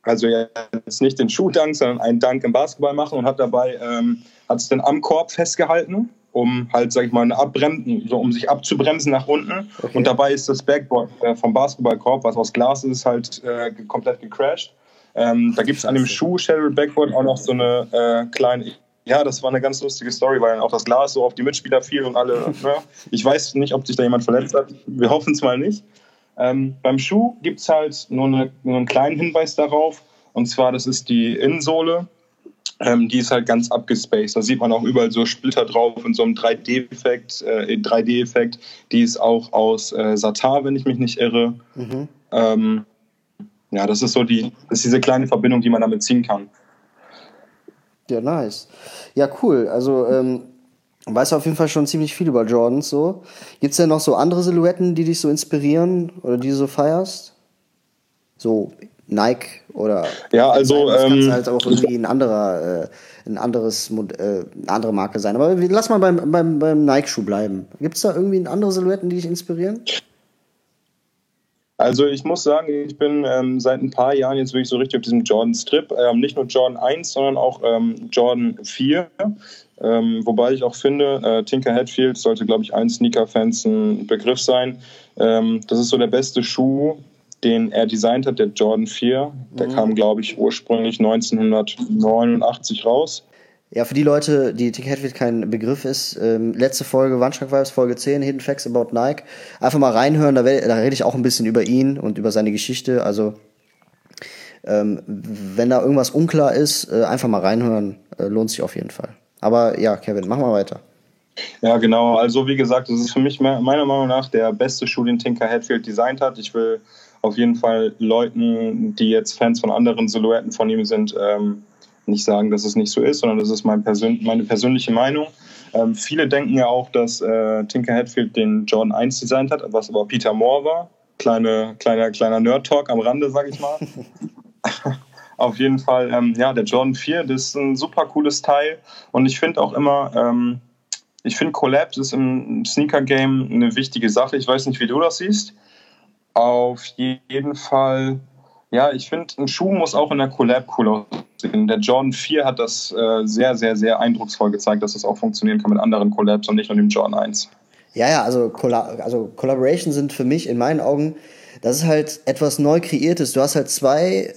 also jetzt nicht den Schuh-Dunk, sondern einen Dunk im Basketball machen und hat dabei, hat es dann am Korb festgehalten, um halt, sag ich mal, um sich abzubremsen nach unten. Okay. Und dabei ist das Backboard vom Basketballkorb, was aus Glas ist, halt komplett gecrashed. Da gibt es an dem Schuh Shattered Backboard auch noch so eine kleine, ja, das war eine ganz lustige Story, weil dann auch das Glas so auf die Mitspieler fiel und alle, ne? Ich weiß nicht, ob sich da jemand verletzt hat. Wir hoffen es mal nicht. Beim Schuh gibt es halt nur einen kleinen Hinweis darauf. Und zwar, das ist die Innensohle. Die ist halt ganz abgespaced. Da sieht man auch überall so Splitter drauf in so einem 3D-Effekt. Die ist auch aus Satar, wenn ich mich nicht irre. Mhm. Ja, das ist diese kleine Verbindung, die man damit ziehen kann. Ja, nice. Ja, cool. Also, weißt du auf jeden Fall schon ziemlich viel über Jordans so. Gibt's denn noch so andere Silhouetten, die dich so inspirieren oder die du so feierst? So Nike oder ja, also das kann halt auch irgendwie eine andere Marke sein. Aber lass mal beim Nike-Schuh bleiben. Gibt's da irgendwie andere Silhouetten, die dich inspirieren? Also ich muss sagen, ich bin seit ein paar Jahren jetzt wirklich so richtig auf diesem Jordan-Strip. Nicht nur Jordan 1, sondern auch Jordan 4. Wobei ich auch finde, Tinker Hatfield sollte, glaube ich, allen Sneaker-Fans ein Begriff sein. Das ist so der beste Schuh, den er designt hat, der Jordan 4. Der kam, glaube ich, ursprünglich 1989 raus. Ja, für die Leute, die Tinker Hatfield kein Begriff ist, letzte Folge, Wandschrank-Vibes, Folge 10, Hidden Facts about Nike. Einfach mal reinhören, da rede ich auch ein bisschen über ihn und über seine Geschichte. Also, wenn da irgendwas unklar ist, einfach mal reinhören, lohnt sich auf jeden Fall. Aber ja, Kevin, mach mal weiter. Ja, genau. Also, wie gesagt, das ist für mich meiner Meinung nach der beste Schuh, den Tinker Hatfield designt hat. Ich will auf jeden Fall Leuten, die jetzt Fans von anderen Silhouetten von ihm sind, nicht sagen, dass es nicht so ist, sondern das ist meine persönliche Meinung. Viele denken ja auch, dass Tinker Hatfield den Jordan 1 designt hat, was aber Peter Moore war. Kleiner Nerd-Talk am Rande, sag ich mal. Auf jeden Fall, der Jordan 4, das ist ein super cooles Teil. Und ich finde auch immer, ich finde Collabs ist im Sneaker-Game eine wichtige Sache. Ich weiß nicht, wie du das siehst. Auf jeden Fall, ja, ich finde, ein Schuh muss auch in der Collab cool aussehen. Der Jordan 4 hat das sehr, sehr, sehr eindrucksvoll gezeigt, dass das auch funktionieren kann mit anderen Collabs und nicht nur dem Jordan 1. Ja, also Collaboration sind für mich in meinen Augen, das ist halt etwas neu kreiertes. Du hast halt zwei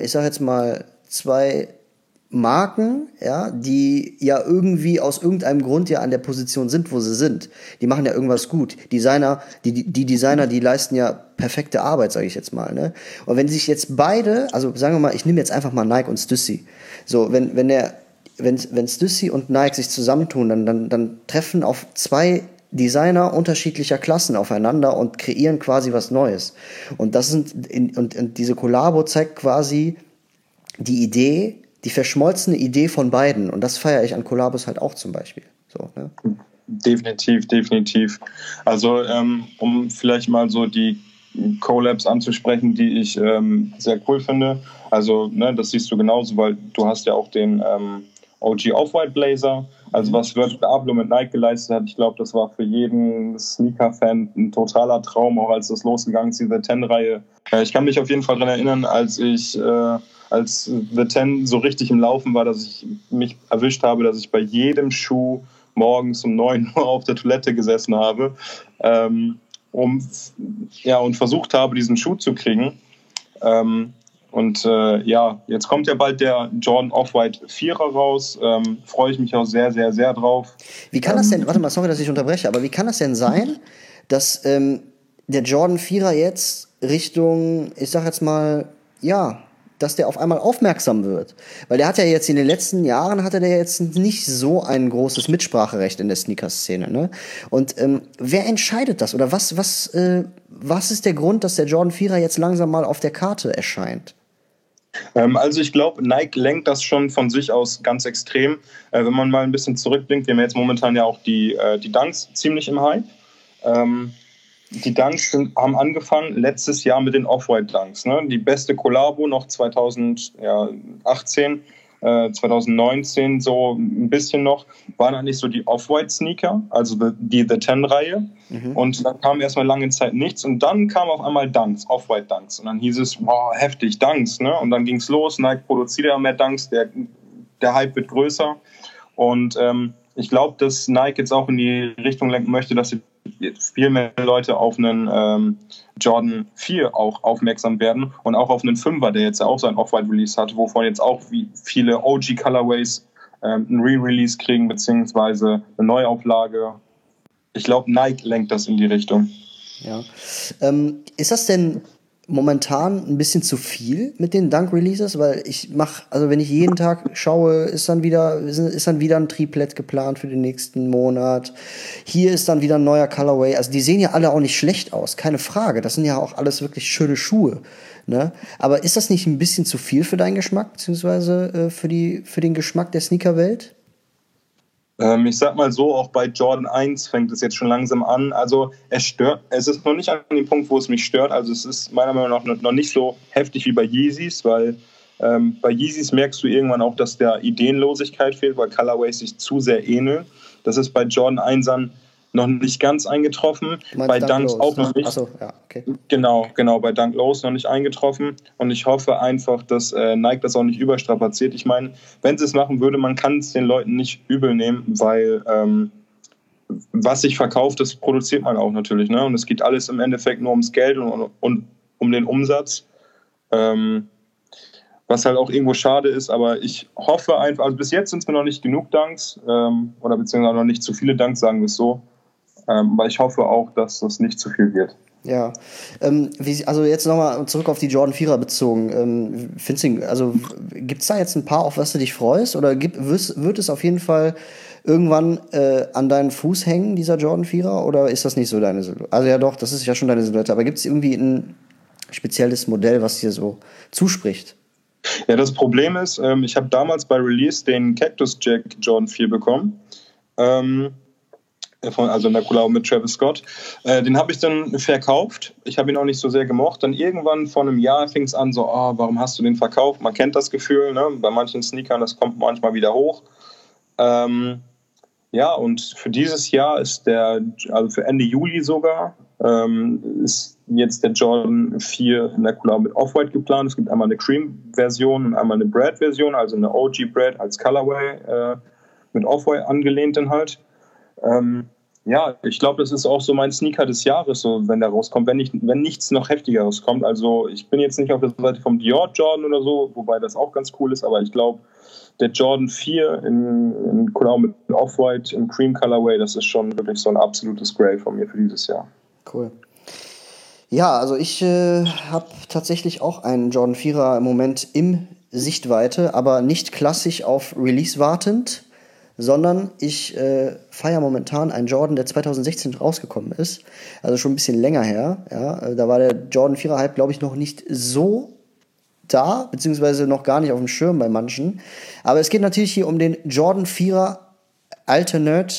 Marken, ja, die ja irgendwie aus irgendeinem Grund ja an der Position sind, wo sie sind. Die machen ja irgendwas gut. Die Designer, die leisten ja perfekte Arbeit, sage ich jetzt mal, ne? Und wenn sich jetzt beide, also sagen wir mal, ich nehme jetzt einfach mal Nike und Stussy. So, wenn Stussy und Nike sich zusammentun, dann treffen auf zwei Designer unterschiedlicher Klassen aufeinander und kreieren quasi was Neues. Und diese Kollabo zeigt quasi die verschmolzene Idee von beiden. Und das feiere ich an Kollabos halt auch zum Beispiel. So, ne? Definitiv. Also, um vielleicht mal so die Collabs anzusprechen, die ich sehr cool finde. Also, ne, das siehst du genauso, weil du hast ja auch den OG Off-White Blazer. Also was Virgil Abloh mit Nike geleistet hat, ich glaube, das war für jeden Sneaker-Fan ein totaler Traum, auch als das losgegangen ist, diese 10-Reihe. Ich kann mich auf jeden Fall daran erinnern, als The 10 so richtig im Laufen war, dass ich mich erwischt habe, dass ich bei jedem Schuh morgens um 9 Uhr auf der Toilette gesessen habe und versucht habe, diesen Schuh zu kriegen. Jetzt kommt ja bald der Jordan Off-White 4er raus. Freue ich mich auch sehr, sehr, sehr drauf. Wie kann das denn, warte mal, sorry, dass ich unterbreche, aber wie kann das denn sein, dass der Jordan 4er jetzt Richtung, ich sag jetzt mal, ja, dass der auf einmal aufmerksam wird? Weil der hat ja jetzt in den letzten Jahren, hatte der jetzt nicht so ein großes Mitspracherecht in der Sneaker-Szene, ne? Und wer entscheidet das? Oder was ist der Grund, dass der Jordan 4er jetzt langsam mal auf der Karte erscheint? Also ich glaube, Nike lenkt das schon von sich aus ganz extrem. Wenn man mal ein bisschen zurückblinkt, wir haben jetzt momentan ja auch die Dunks ziemlich im Hype. Die Dunks haben angefangen letztes Jahr mit den Off-White Dunks. Ne? Die beste Kollabo noch 2018 2019 so ein bisschen noch, waren eigentlich so die Off-White-Sneaker, also die The Ten-Reihe. Und da kam erstmal lange Zeit nichts und dann kam auf einmal Dunks, Off-White Dunks. Und dann hieß es, wow, heftig, Dunks, ne? Und dann ging es los, Nike produziert ja mehr Dunks, der Hype wird größer. Und ich glaube, dass Nike jetzt auch in die Richtung lenken möchte, dass sie viel mehr Leute auf einen Jordan 4 auch aufmerksam werden und auch auf einen 5er, der jetzt auch sein Off-White-Release hat, wovon jetzt auch wie viele OG-Colorways ein Re-Release kriegen, beziehungsweise eine Neuauflage. Ich glaube, Nike lenkt das in die Richtung. Ja. Ist das denn momentan ein bisschen zu viel mit den Dunk-Releases? Weil also wenn ich jeden Tag schaue, ist dann wieder ein Triplett geplant für den nächsten Monat. Hier ist dann wieder ein neuer Colorway. Also die sehen ja alle auch nicht schlecht aus, keine Frage. Das sind ja auch alles wirklich schöne Schuhe. Ne? Aber ist das nicht ein bisschen zu viel für deinen Geschmack, beziehungsweise für den Geschmack der Sneakerwelt? Ich sag mal so, auch bei Jordan 1 fängt es jetzt schon langsam an. Also es ist noch nicht an dem Punkt, wo es mich stört. Also es ist meiner Meinung nach noch nicht so heftig wie bei Yeezys, weil bei Yeezys merkst du irgendwann auch, dass der Ideenlosigkeit fehlt, weil Colorways sich zu sehr ähneln. Das ist bei Jordan 1ern noch nicht ganz eingetroffen. Bei Dunks auch noch nicht. Achso, ja, okay. Genau, bei Dunk Lows noch nicht eingetroffen. Und ich hoffe einfach, dass Nike das auch nicht überstrapaziert. Ich meine, wenn sie es machen würde, man kann es den Leuten nicht übel nehmen, weil was sich verkauft, das produziert man auch natürlich. Ne? Und es geht alles im Endeffekt nur ums Geld und um den Umsatz. Was halt auch irgendwo schade ist, aber ich hoffe einfach, also bis jetzt sind es mir noch nicht genug Dunks oder beziehungsweise noch nicht zu viele Dunks, sagen wir es so. Aber ich hoffe auch, dass das nicht zu viel wird. Ja, also jetzt nochmal zurück auf die Jordan 4er bezogen. Gibt's da jetzt ein paar, auf was du dich freust? Oder wird es auf jeden Fall irgendwann an deinen Fuß hängen, dieser Jordan 4er? Oder ist das nicht so deine Silhouette? Also ja doch, das ist ja schon deine Silhouette. Aber gibt es irgendwie ein spezielles Modell, was dir so zuspricht? Ja, das Problem ist, ich habe damals bei Release den Cactus Jack Jordan 4 bekommen. Also in der Collabo mit Travis Scott. Den habe ich dann verkauft. Ich habe ihn auch nicht so sehr gemocht. Dann irgendwann vor einem Jahr fing es an, so, warum hast du den verkauft? Man kennt das Gefühl, ne? Bei manchen Sneakern, das kommt manchmal wieder hoch. Ja, und für dieses Jahr ist also für Ende Juli sogar, ist jetzt der Jordan 4 in der Collabo mit Off-White geplant. Es gibt einmal eine Cream-Version und einmal eine Brad-Version, also eine OG-Brad als Colorway mit Off-White angelehnt dann halt. Ja, ich glaube, das ist auch so mein Sneaker des Jahres, so wenn der rauskommt, wenn nichts noch Heftigeres kommt. Also ich bin jetzt nicht auf der Seite vom Dior Jordan oder so, wobei das auch ganz cool ist, aber ich glaube, der Jordan 4 in Collabo mit Off-White im Cream Colorway, das ist schon wirklich so ein absolutes Grey von mir für dieses Jahr. Cool. Ja, also ich habe tatsächlich auch einen Jordan 4er im Moment in Sichtweite, aber nicht klassisch auf Release wartend, sondern ich feiere momentan einen Jordan, der 2016 rausgekommen ist, also schon ein bisschen länger her. Ja, da war der Jordan 4er Hype, glaube ich, noch nicht so da, beziehungsweise noch gar nicht auf dem Schirm bei manchen. Aber es geht natürlich hier um den Jordan 4er Alternate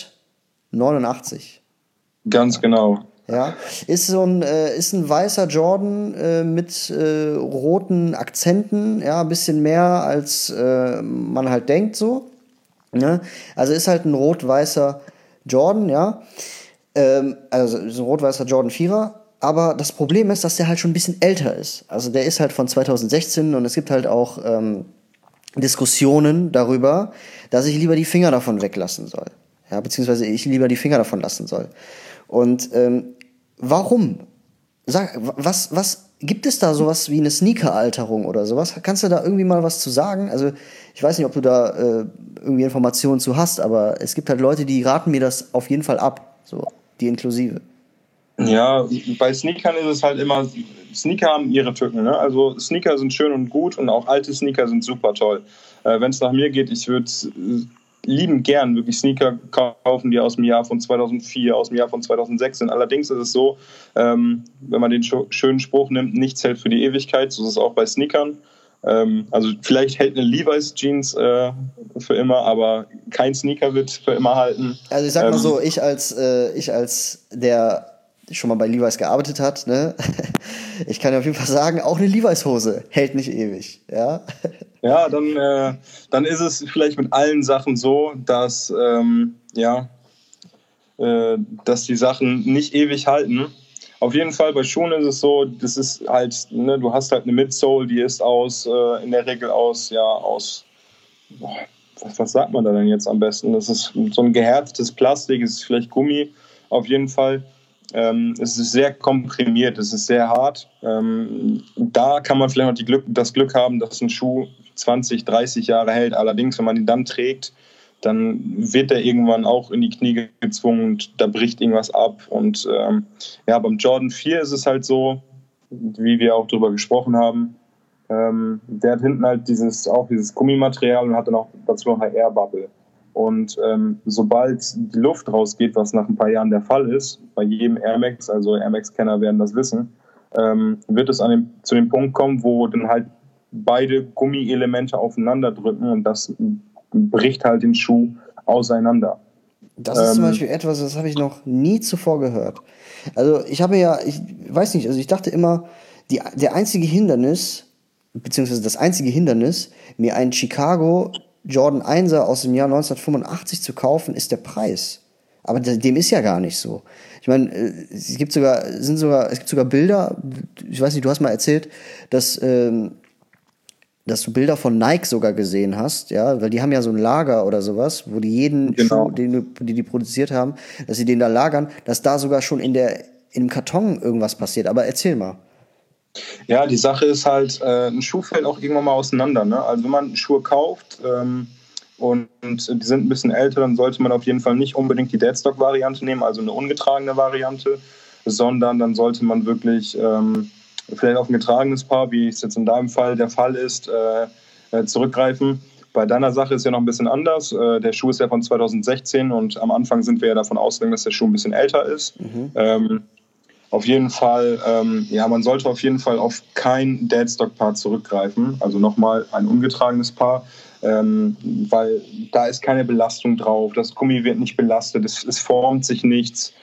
89. Ganz genau. Ja, ist ein weißer Jordan mit roten Akzenten, ja, ein bisschen mehr als man halt denkt so. Ne? Also ist halt ein rot-weißer Jordan, ja. Also ist ein rot-weißer Jordan 4er. Aber das Problem ist, dass der halt schon ein bisschen älter ist. Also der ist halt von 2016 und es gibt halt auch Diskussionen darüber, dass ich lieber die Finger davon weglassen soll. Ja, beziehungsweise ich lieber die Finger davon lassen soll. Und warum? Was gibt es da sowas wie eine Sneaker-Alterung oder sowas? Kannst du da irgendwie mal was zu sagen? Also ich weiß nicht, ob du da irgendwie Informationen zu hast, aber es gibt halt Leute, die raten mir das auf jeden Fall ab, so die inklusive. Ja, bei Sneakern ist es halt immer, Sneaker haben ihre Tücken, ne? Also Sneaker sind schön und gut und auch alte Sneaker sind super toll. Wenn es nach mir geht, ich würde lieben gern wirklich Sneaker kaufen, die aus dem Jahr von 2004, aus dem Jahr von 2006 sind. Allerdings ist es so, wenn man den schönen Spruch nimmt, nichts hält für die Ewigkeit, so ist es auch bei Sneakern. Also vielleicht hält eine Levi's Jeans für immer, aber kein Sneaker wird für immer halten. Also ich sag mal so, ich als der schon mal bei Levi's gearbeitet hat, ne? Ich kann ja auf jeden Fall sagen, auch eine Levi's Hose hält nicht ewig, ja. Ja, dann ist es vielleicht mit allen Sachen so, dass dass die Sachen nicht ewig halten. Auf jeden Fall bei Schuhen ist es so, das ist halt, ne, du hast halt eine Midsole, die ist in der Regel was sagt man da denn jetzt am besten? Das ist so ein gehärtetes Plastik, es ist vielleicht Gummi, auf jeden Fall. Es ist sehr komprimiert, es ist sehr hart. Da kann man vielleicht noch das Glück haben, dass ein Schuh 20, 30 Jahre hält. Allerdings, wenn man ihn dann trägt, dann wird er irgendwann auch in die Knie gezwungen und da bricht irgendwas ab. Und beim Jordan 4 ist es halt so, wie wir auch drüber gesprochen haben, der hat hinten halt dieses Gummimaterial und hat dann auch dazu noch eine Airbubble. Und sobald die Luft rausgeht, was nach ein paar Jahren der Fall ist, bei jedem Air Max, also Air Max-Kenner werden das wissen, wird es zu dem Punkt kommen, wo dann halt beide Gummielemente aufeinander drücken und das bricht halt den Schuh auseinander. Das ist zum Beispiel etwas, das habe ich noch nie zuvor gehört. Also ich weiß nicht, also ich dachte immer, das einzige Hindernis, mir einen Chicago Jordan 1er aus dem Jahr 1985 zu kaufen, ist der Preis. Aber dem ist ja gar nicht so. Ich meine, es gibt sogar Bilder, ich weiß nicht, du hast mal erzählt, dass du Bilder von Nike sogar gesehen hast, ja, weil die haben ja so ein Lager oder sowas, wo die jeden Schuh, die produziert haben, dass sie den da lagern, dass da sogar schon im Karton irgendwas passiert. Aber erzähl mal. Ja, die Sache ist halt, ein Schuh fällt auch irgendwann mal auseinander, ne? Also wenn man Schuhe kauft und die sind ein bisschen älter, dann sollte man auf jeden Fall nicht unbedingt die Deadstock-Variante nehmen, also eine ungetragene Variante, sondern dann sollte man wirklich vielleicht auf ein getragenes Paar, wie es jetzt in deinem Fall der Fall ist, zurückgreifen. Bei deiner Sache ist ja noch ein bisschen anders. Der Schuh ist ja von 2016 und am Anfang sind wir ja davon ausgegangen, dass der Schuh ein bisschen älter ist. Auf jeden Fall, man sollte auf jeden Fall auf kein Deadstock-Paar zurückgreifen. Also nochmal ein ungetragenes Paar, weil da ist keine Belastung drauf. Das Gummi wird nicht belastet, es formt sich nichts.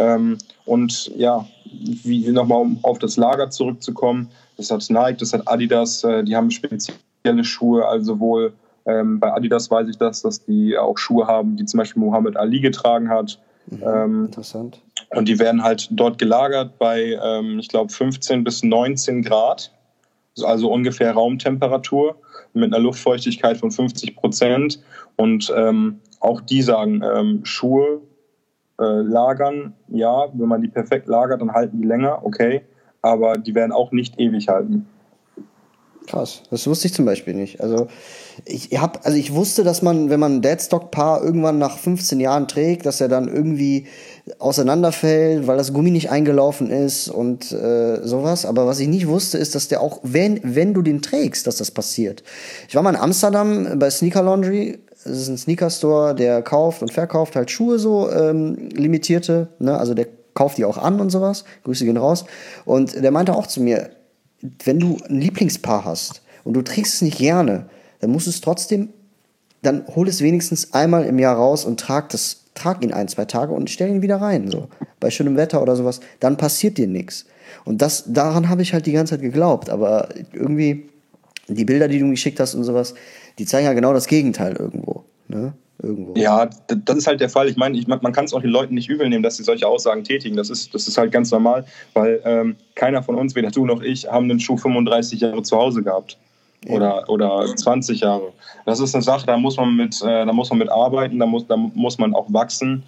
Und ja, nochmal um auf das Lager zurückzukommen, das hat Nike, das hat Adidas, die haben spezielle Schuhe, also sowohl bei Adidas weiß ich dass die auch Schuhe haben, die zum Beispiel Muhammad Ali getragen hat. Interessant. Und die werden halt dort gelagert bei, ich glaube, 15 bis 19 Grad, also ungefähr Raumtemperatur mit einer Luftfeuchtigkeit von 50%. Und auch die sagen, Schuhe lagern, ja, wenn man die perfekt lagert, dann halten die länger, okay, aber die werden auch nicht ewig halten. Krass, das wusste ich zum Beispiel nicht. Also ich wusste, dass man, wenn man ein Deadstock-Paar irgendwann nach 15 Jahren trägt, dass er dann irgendwie auseinanderfällt, weil das Gummi nicht eingelaufen ist und sowas. Aber was ich nicht wusste, ist, dass der auch, wenn du den trägst, dass das passiert. Ich war mal in Amsterdam bei Sneaker Laundry. Das ist ein Sneaker-Store, der kauft und verkauft halt Schuhe so, limitierte, ne? Also der kauft die auch an und sowas. Grüße gehen raus. Und der meinte auch zu mir, wenn du ein Lieblingspaar hast und du trägst es nicht gerne, dann musst du es trotzdem, dann hol es wenigstens einmal im Jahr raus und trag ihn 1-2 Tage und stell ihn wieder rein, so. Bei schönem Wetter oder sowas, dann passiert dir nichts. Und daran habe ich halt die ganze Zeit geglaubt, aber irgendwie, die Bilder, die du mir geschickt hast und sowas, die zeigen ja genau das Gegenteil irgendwo, ne? Irgendwo. Ja, das ist halt der Fall. Ich meine, man kann es auch den Leuten nicht übel nehmen, dass sie solche Aussagen tätigen. Das ist halt ganz normal, weil keiner von uns, weder du noch ich, haben den Schuh 35 Jahre zu Hause gehabt. Oder 20 Jahre. Das ist eine Sache, da muss man mit arbeiten, da muss man auch wachsen.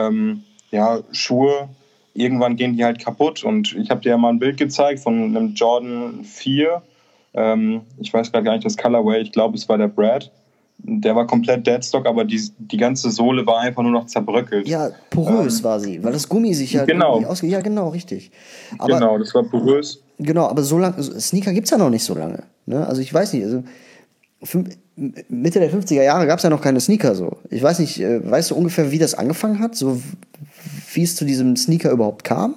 Schuhe, irgendwann gehen die halt kaputt. Und ich habe dir ja mal ein Bild gezeigt von einem Jordan 4. Ich weiß gerade gar nicht das Colorway, ich glaube, es war der Brad. Der war komplett Deadstock, aber die ganze Sohle war einfach nur noch zerbröckelt. Ja, porös war sie, weil das Gummi sich halt genau. Ja, genau, richtig. Aber, genau, das war porös. Genau, aber so lange, Sneaker gibt's ja noch nicht so lange. Ne? Also ich weiß nicht, also Mitte der 50er Jahre gab's ja noch keine Sneaker so. Ich weiß nicht, weißt du ungefähr, wie das angefangen hat? So wie es zu diesem Sneaker überhaupt kam?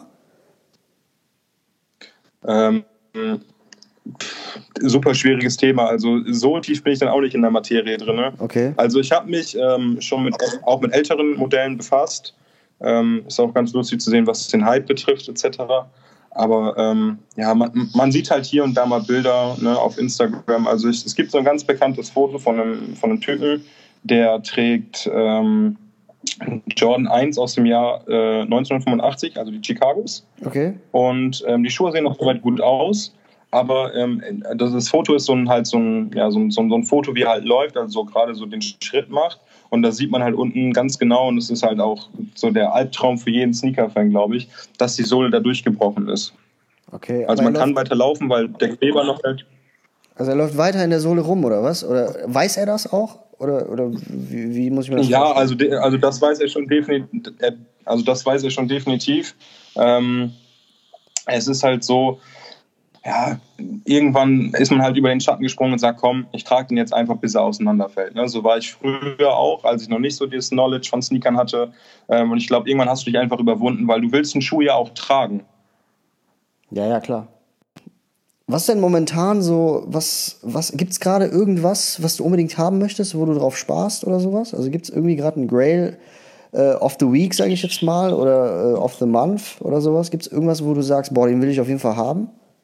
Super schwieriges Thema. Also so tief bin ich dann auch nicht in der Materie drin. Ne? Okay. Also ich habe mich schon auch mit älteren Modellen befasst. Ist auch ganz lustig zu sehen, was den Hype betrifft etc. Aber ja, man sieht halt hier und da mal Bilder, ne, auf Instagram. Also es gibt so ein ganz bekanntes Foto von einem Typen, der trägt Jordan 1 aus dem Jahr 1985, also die Chicagos. Okay. Und die Schuhe sehen noch soweit gut aus. Aber das Foto ist so ein Foto, wie er halt läuft, also so gerade so den Schritt macht. Und da sieht man halt unten ganz genau, und es ist halt auch so der Albtraum für jeden Sneaker-Fan, glaube ich, dass die Sohle da durchgebrochen ist. Okay. Also man kann weiter laufen, weil der Kleber noch hält. Also er läuft weiter in der Sohle rum, oder was? Oder weiß er das auch? Oder wie muss ich mir das vorstellen? Ja, also das weiß er schon definitiv. Es ist halt so, ja, irgendwann ist man halt über den Schatten gesprungen und sagt, komm, ich trage den jetzt einfach, bis er auseinanderfällt. Ne? So war ich früher auch, als ich noch nicht so dieses Knowledge von Sneakern hatte. Und ich glaube, irgendwann hast du dich einfach überwunden, weil du willst einen Schuh ja auch tragen. Ja, klar. Was denn momentan so, was gibt's gerade irgendwas, was du unbedingt haben möchtest, wo du drauf sparst oder sowas? Also gibt's irgendwie gerade einen Grail of the Week, sage ich jetzt mal, oder of the Month oder sowas? Gibt's irgendwas, wo du sagst, boah, den will ich auf jeden Fall haben?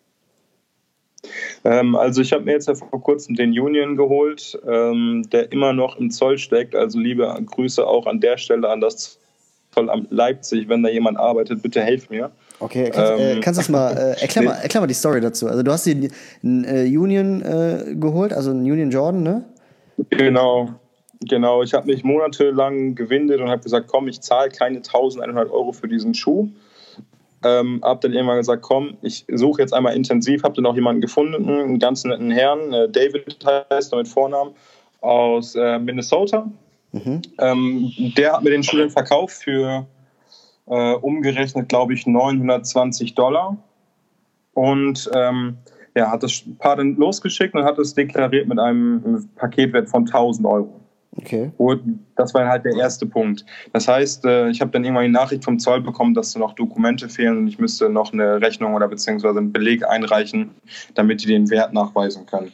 Also ich habe mir jetzt ja vor kurzem den Union geholt, der immer noch im Zoll steckt. Also liebe Grüße auch an der Stelle an das Zollamt Leipzig. Wenn da jemand arbeitet, bitte helft mir. Okay, kannst du das mal, erklär mal die Story dazu. Also du hast den Union geholt, also einen Union Jordan, ne? Genau. Ich habe mich monatelang gewindet und habe gesagt, komm, ich zahle keine 1.100 Euro für diesen Schuh. Hab dann irgendwann gesagt, komm, ich suche jetzt einmal intensiv, habe dann auch jemanden gefunden, einen ganz netten Herrn, David heißt er mit Vornamen, aus Minnesota. Mhm. Der hat mir den Schuh dann verkauft für umgerechnet, glaube ich, $920. Und hat das Paar dann losgeschickt und hat es deklariert mit einem Paketwert von 1.000 Euro. Okay. Und das war halt der erste Punkt. Das heißt, ich habe dann irgendwann die Nachricht vom Zoll bekommen, dass noch Dokumente fehlen und ich müsste noch eine Rechnung oder beziehungsweise einen Beleg einreichen, damit die den Wert nachweisen können.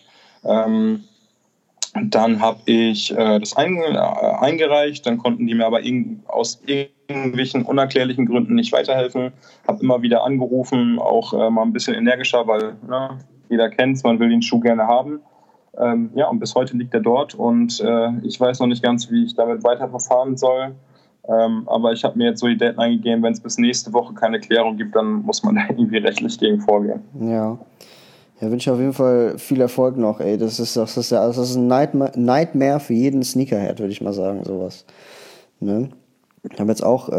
Dann habe ich das eingereicht, dann konnten die mir aber aus irgendwelchen unerklärlichen Gründen nicht weiterhelfen. Habe immer wieder angerufen, auch mal ein bisschen energischer, weil jeder kennt es, man will den Schuh gerne haben. Und bis heute liegt er dort und ich weiß noch nicht ganz, wie ich damit weiterverfahren soll. Aber ich habe mir jetzt so die Deadline gegeben, wenn es bis nächste Woche keine Klärung gibt, dann muss man da irgendwie rechtlich gegen vorgehen. Ja, wünsche ich auf jeden Fall viel Erfolg noch, ey. Das ist ein Nightmare für jeden Sneakerhead, würde ich mal sagen, sowas. Ne? Ich habe jetzt auch...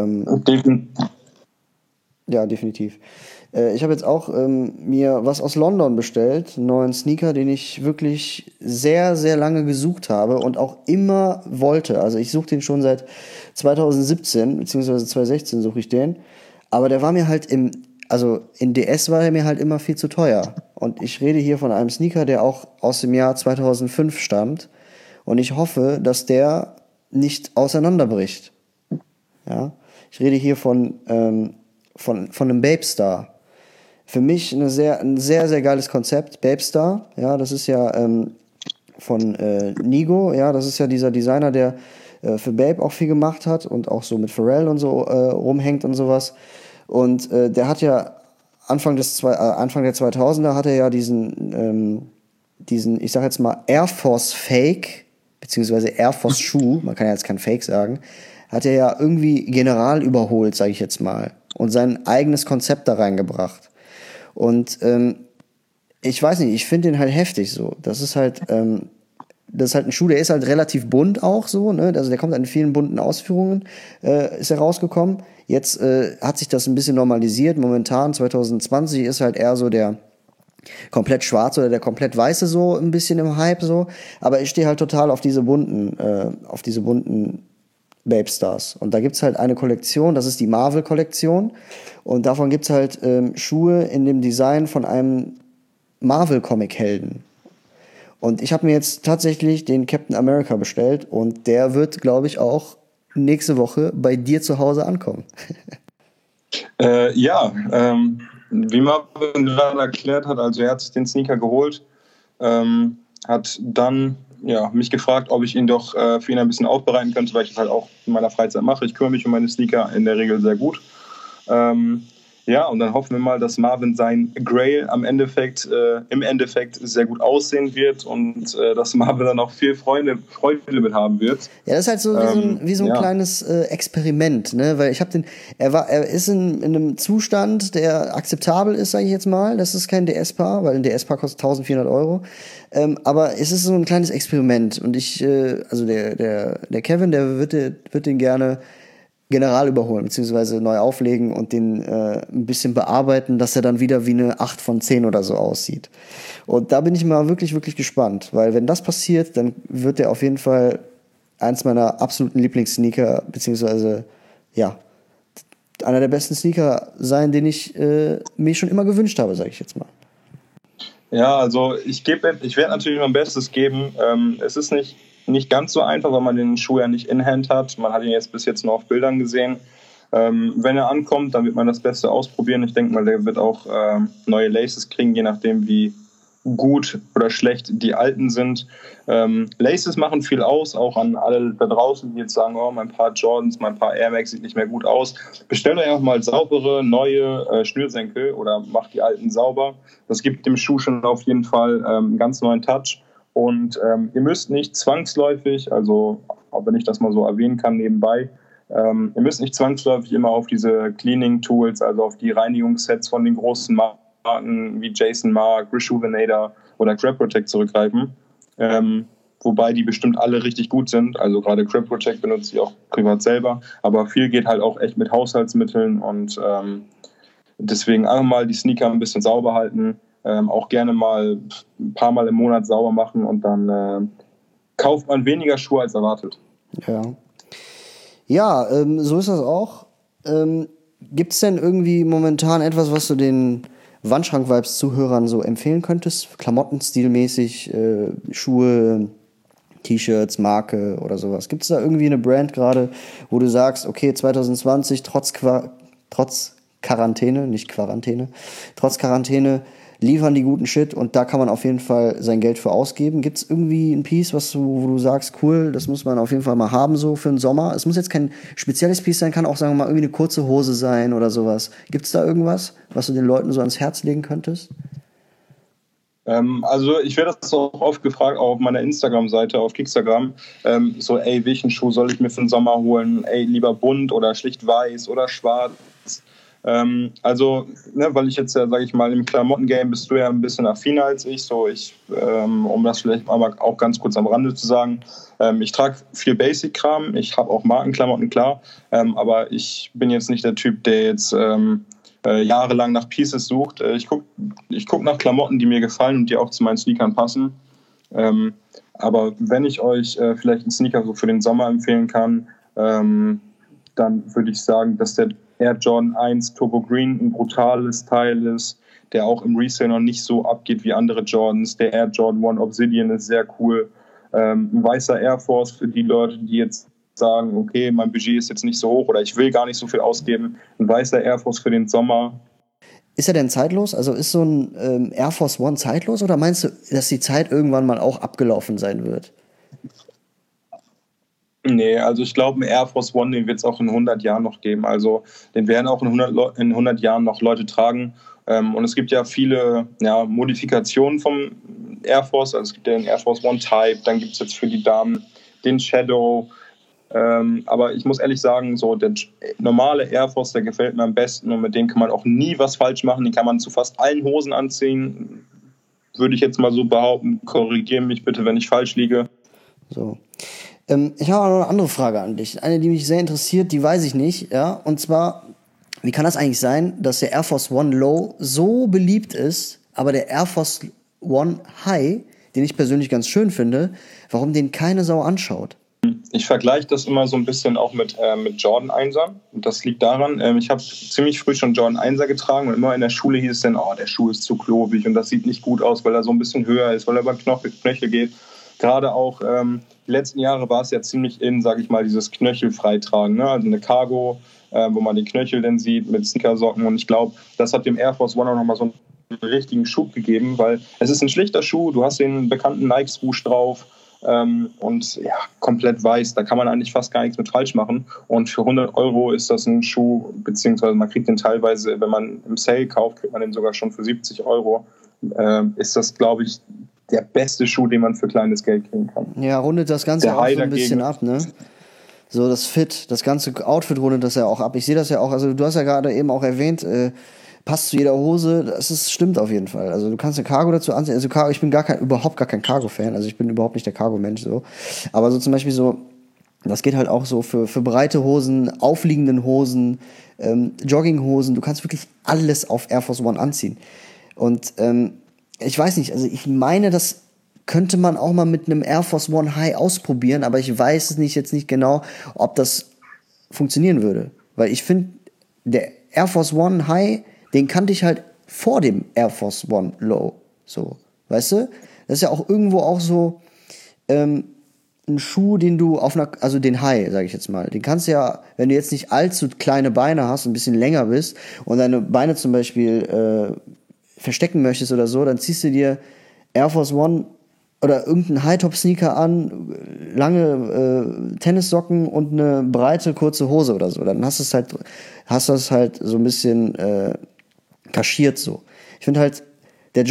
Ja, definitiv. Ich habe jetzt auch mir was aus London bestellt, einen neuen Sneaker, den ich wirklich sehr, sehr lange gesucht habe und auch immer wollte. Also ich suche den schon seit 2017, beziehungsweise 2016 suche ich den. Aber der war mir halt in DS war er mir halt immer viel zu teuer. Und ich rede hier von einem Sneaker, der auch aus dem Jahr 2005 stammt. Und ich hoffe, dass der nicht auseinanderbricht. Ja, ich rede hier von einem Babestar. Für mich ein sehr, sehr geiles Konzept. Babestar, ja, das ist ja von Nigo, ja, das ist ja dieser Designer, der für Babe auch viel gemacht hat und auch so mit Pharrell und so rumhängt und sowas. Und der hat ja Anfang der 2000er hat er ja diesen, ich sag jetzt mal Air Force Fake, beziehungsweise Air Force Schuh, man kann ja jetzt kein Fake sagen, hat er ja irgendwie General überholt, sage ich jetzt mal, und sein eigenes Konzept da reingebracht. Und ich weiß nicht, ich finde den halt heftig so. Das ist halt ein Schuh, der ist halt relativ bunt auch so, ne? Also der kommt in vielen bunten Ausführungen, ist er rausgekommen. Jetzt hat sich das ein bisschen normalisiert. Momentan, 2020, ist halt eher so der komplett schwarze oder der komplett weiße so ein bisschen im Hype so. Aber ich stehe halt total auf diese bunten Babestars. Und da gibt's halt eine Kollektion, das ist die Marvel-Kollektion. Und davon gibt's halt Schuhe in dem Design von einem Marvel-Comic-Helden. Und ich habe mir jetzt tatsächlich den Captain America bestellt und der wird, glaube ich, auch nächste Woche bei dir zu Hause ankommen. Wie Marvin gerade erklärt hat, also er hat sich den Sneaker geholt, hat dann mich gefragt, ob ich ihn doch für ihn ein bisschen aufbereiten könnte, weil ich das halt auch in meiner Freizeit mache. Ich kümmere mich um meine Sneaker in der Regel sehr gut. Ja, und dann hoffen wir mal, dass Marvin sein Grail im Endeffekt sehr gut aussehen wird und dass Marvin dann auch viel Freude mit haben wird. Ja, das ist halt so wie so ein kleines Experiment, ne? Weil er ist in einem Zustand, der akzeptabel ist, sage ich jetzt mal. Das ist kein DS-Paar, weil ein DS-Paar kostet 1.400 Euro. Aber es ist so ein kleines Experiment. Und also der Kevin, der wird den gerne General überholen, beziehungsweise neu auflegen und den ein bisschen bearbeiten, dass er dann wieder wie eine 8 von 10 oder so aussieht. Und da bin ich mal wirklich, wirklich gespannt, weil wenn das passiert, dann wird er auf jeden Fall eins meiner absoluten Lieblingssneaker, beziehungsweise, ja, einer der besten Sneaker sein, den ich mir schon immer gewünscht habe, sage ich jetzt mal. Ja, also ich werde natürlich mein Bestes geben. Es ist nicht ganz so einfach, weil man den Schuh ja nicht in Hand hat. Man hat ihn jetzt bis jetzt nur auf Bildern gesehen. Wenn er ankommt, dann wird man das Beste ausprobieren. Ich denke mal, der wird auch neue Laces kriegen, je nachdem, wie gut oder schlecht die alten sind. Laces machen viel aus, auch an alle da draußen, die jetzt sagen, oh, mein paar Jordans, mein paar Air Max sieht nicht mehr gut aus. Bestellt euch auch mal saubere, neue Schnürsenkel oder macht die alten sauber. Das gibt dem Schuh schon auf jeden Fall einen ganz neuen Touch. Und ihr müsst nicht zwangsläufig, also auch wenn ich das mal so erwähnen kann nebenbei, ihr müsst nicht zwangsläufig immer auf diese Cleaning-Tools, also auf die Reinigungssets von den großen Marken wie Jason Mark, Rejuvenator oder Crop Protect zurückgreifen. Wobei die bestimmt alle richtig gut sind. Also gerade Crop Protect benutze ich auch privat selber. Aber viel geht halt auch echt mit Haushaltsmitteln und deswegen einfach mal die Sneaker ein bisschen sauber halten. Auch gerne mal ein paar Mal im Monat sauber machen und dann kauft man weniger Schuhe als erwartet. Ja, so ist das auch. Gibt es denn irgendwie momentan etwas, was du den Wandschrank-Vibes-Zuhörern so empfehlen könntest? Klamottenstilmäßig, Schuhe, T-Shirts, Marke oder sowas. Gibt es da irgendwie eine Brand gerade, wo du sagst, okay, 2020 trotz Quarantäne, nicht Quarantäne, trotz Quarantäne liefern die guten Shit und da kann man auf jeden Fall sein Geld für ausgeben. Gibt es irgendwie ein Piece, wo du sagst, cool, das muss man auf jeden Fall mal haben, so für den Sommer? Es muss jetzt kein spezielles Piece sein, kann auch, sagen wir mal, irgendwie eine kurze Hose sein oder sowas. Gibt es da irgendwas, was du den Leuten so ans Herz legen könntest? Also ich werde das auch oft gefragt, auch auf meiner Instagram-Seite, auf Kickstagram, so, ey, welchen Schuh soll ich mir für den Sommer holen? Ey, lieber bunt oder schlicht weiß oder schwarz? Also, ne, weil ich jetzt ja, sage ich mal, im Klamotten-Game bist du ja ein bisschen affiner als ich. Um das vielleicht mal auch ganz kurz am Rande zu sagen, ich trage viel Basic-Kram, ich habe auch Markenklamotten, klar, aber ich bin jetzt nicht der Typ, der jetzt jahrelang nach Pieces sucht. Ich guck nach Klamotten, die mir gefallen und die auch zu meinen Sneakern passen. Aber wenn ich euch vielleicht einen Sneaker so für den Sommer empfehlen kann, dann würde ich sagen, dass der Air Jordan 1 Turbo Green ein brutales Teil ist, der auch im Resale noch nicht so abgeht wie andere Jordans. Der Air Jordan 1 Obsidian ist sehr cool. Ein weißer Air Force für die Leute, die jetzt sagen, okay, mein Budget ist jetzt nicht so hoch oder ich will gar nicht so viel ausgeben. Ein weißer Air Force für den Sommer. Ist er denn zeitlos? Also ist so ein Air Force One zeitlos oder meinst du, dass die Zeit irgendwann mal auch abgelaufen sein wird? Nee, also ich glaube, ein Air Force One, den wird es auch in 100 Jahren noch geben. Also den werden auch in 100 Jahren noch Leute tragen. Und es gibt ja viele Modifikationen vom Air Force. Also es gibt ja den Air Force One Type, dann gibt es jetzt für die Damen den Shadow. Aber ich muss ehrlich sagen, so der normale Air Force, der gefällt mir am besten und mit dem kann man auch nie was falsch machen. Den kann man zu fast allen Hosen anziehen. Würde ich jetzt mal so behaupten. Korrigiere mich bitte, wenn ich falsch liege. So. Ich habe noch eine andere Frage an dich. Eine, die mich sehr interessiert, die weiß ich nicht. Ja? Und zwar, wie kann das eigentlich sein, dass der Air Force One Low so beliebt ist, aber der Air Force One High, den ich persönlich ganz schön finde, warum den keine Sau anschaut? Ich vergleiche das immer so ein bisschen auch mit Jordan 1er. Und das liegt daran, ich habe ziemlich früh schon Jordan 1er getragen und immer in der Schule hieß es dann, oh, der Schuh ist zu klobig und das sieht nicht gut aus, weil er so ein bisschen höher ist, weil er über Knöchel geht. Gerade auch die letzten Jahre war es ja ziemlich sage ich mal, dieses Knöchelfreitragen, ne? Also eine Cargo, wo man den Knöchel dann sieht mit Sneakersocken. Und ich glaube, das hat dem Air Force One auch nochmal so einen richtigen Schub gegeben, weil es ist ein schlichter Schuh, du hast den bekannten Nike-Swoosh drauf, und ja, komplett weiß. Da kann man eigentlich fast gar nichts mit falsch machen. Und für 100 Euro ist das ein Schuh, beziehungsweise man kriegt den teilweise, wenn man im Sale kauft, kriegt man den sogar schon für 70 Euro. Ist das, glaube ich, der beste Schuh, den man für kleines Geld kriegen kann. Ja, rundet das Ganze Der auch High so ein bisschen ab, ne? So das Fit, das ganze Outfit rundet das ja auch ab. Ich sehe das ja auch, also du hast ja gerade eben auch erwähnt, passt zu jeder Hose, stimmt auf jeden Fall. Also du kannst eine Cargo dazu anziehen. Also Cargo, ich bin überhaupt gar kein Cargo-Fan, also ich bin überhaupt nicht der Cargo-Mensch so. Aber so zum Beispiel so, das geht halt auch so für breite Hosen, aufliegenden Hosen, Jogginghosen, du kannst wirklich alles auf Air Force One anziehen. Und ich weiß nicht, also ich meine, das könnte man auch mal mit einem Air Force One High ausprobieren, aber ich weiß es jetzt nicht genau, ob das funktionieren würde. Weil ich finde, der Air Force One High, den kannte ich halt vor dem Air Force One Low. So, weißt du? Das ist ja auch irgendwo auch so ein Schuh, den du also den High, sage ich jetzt mal, den kannst du ja, wenn du jetzt nicht allzu kleine Beine hast und ein bisschen länger bist und deine Beine zum Beispiel verstecken möchtest oder so, dann ziehst du dir Air Force One oder irgendeinen High-Top-Sneaker an, lange Tennissocken und eine breite, kurze Hose oder so. Dann hast du es halt so ein bisschen kaschiert so. Ich finde halt, der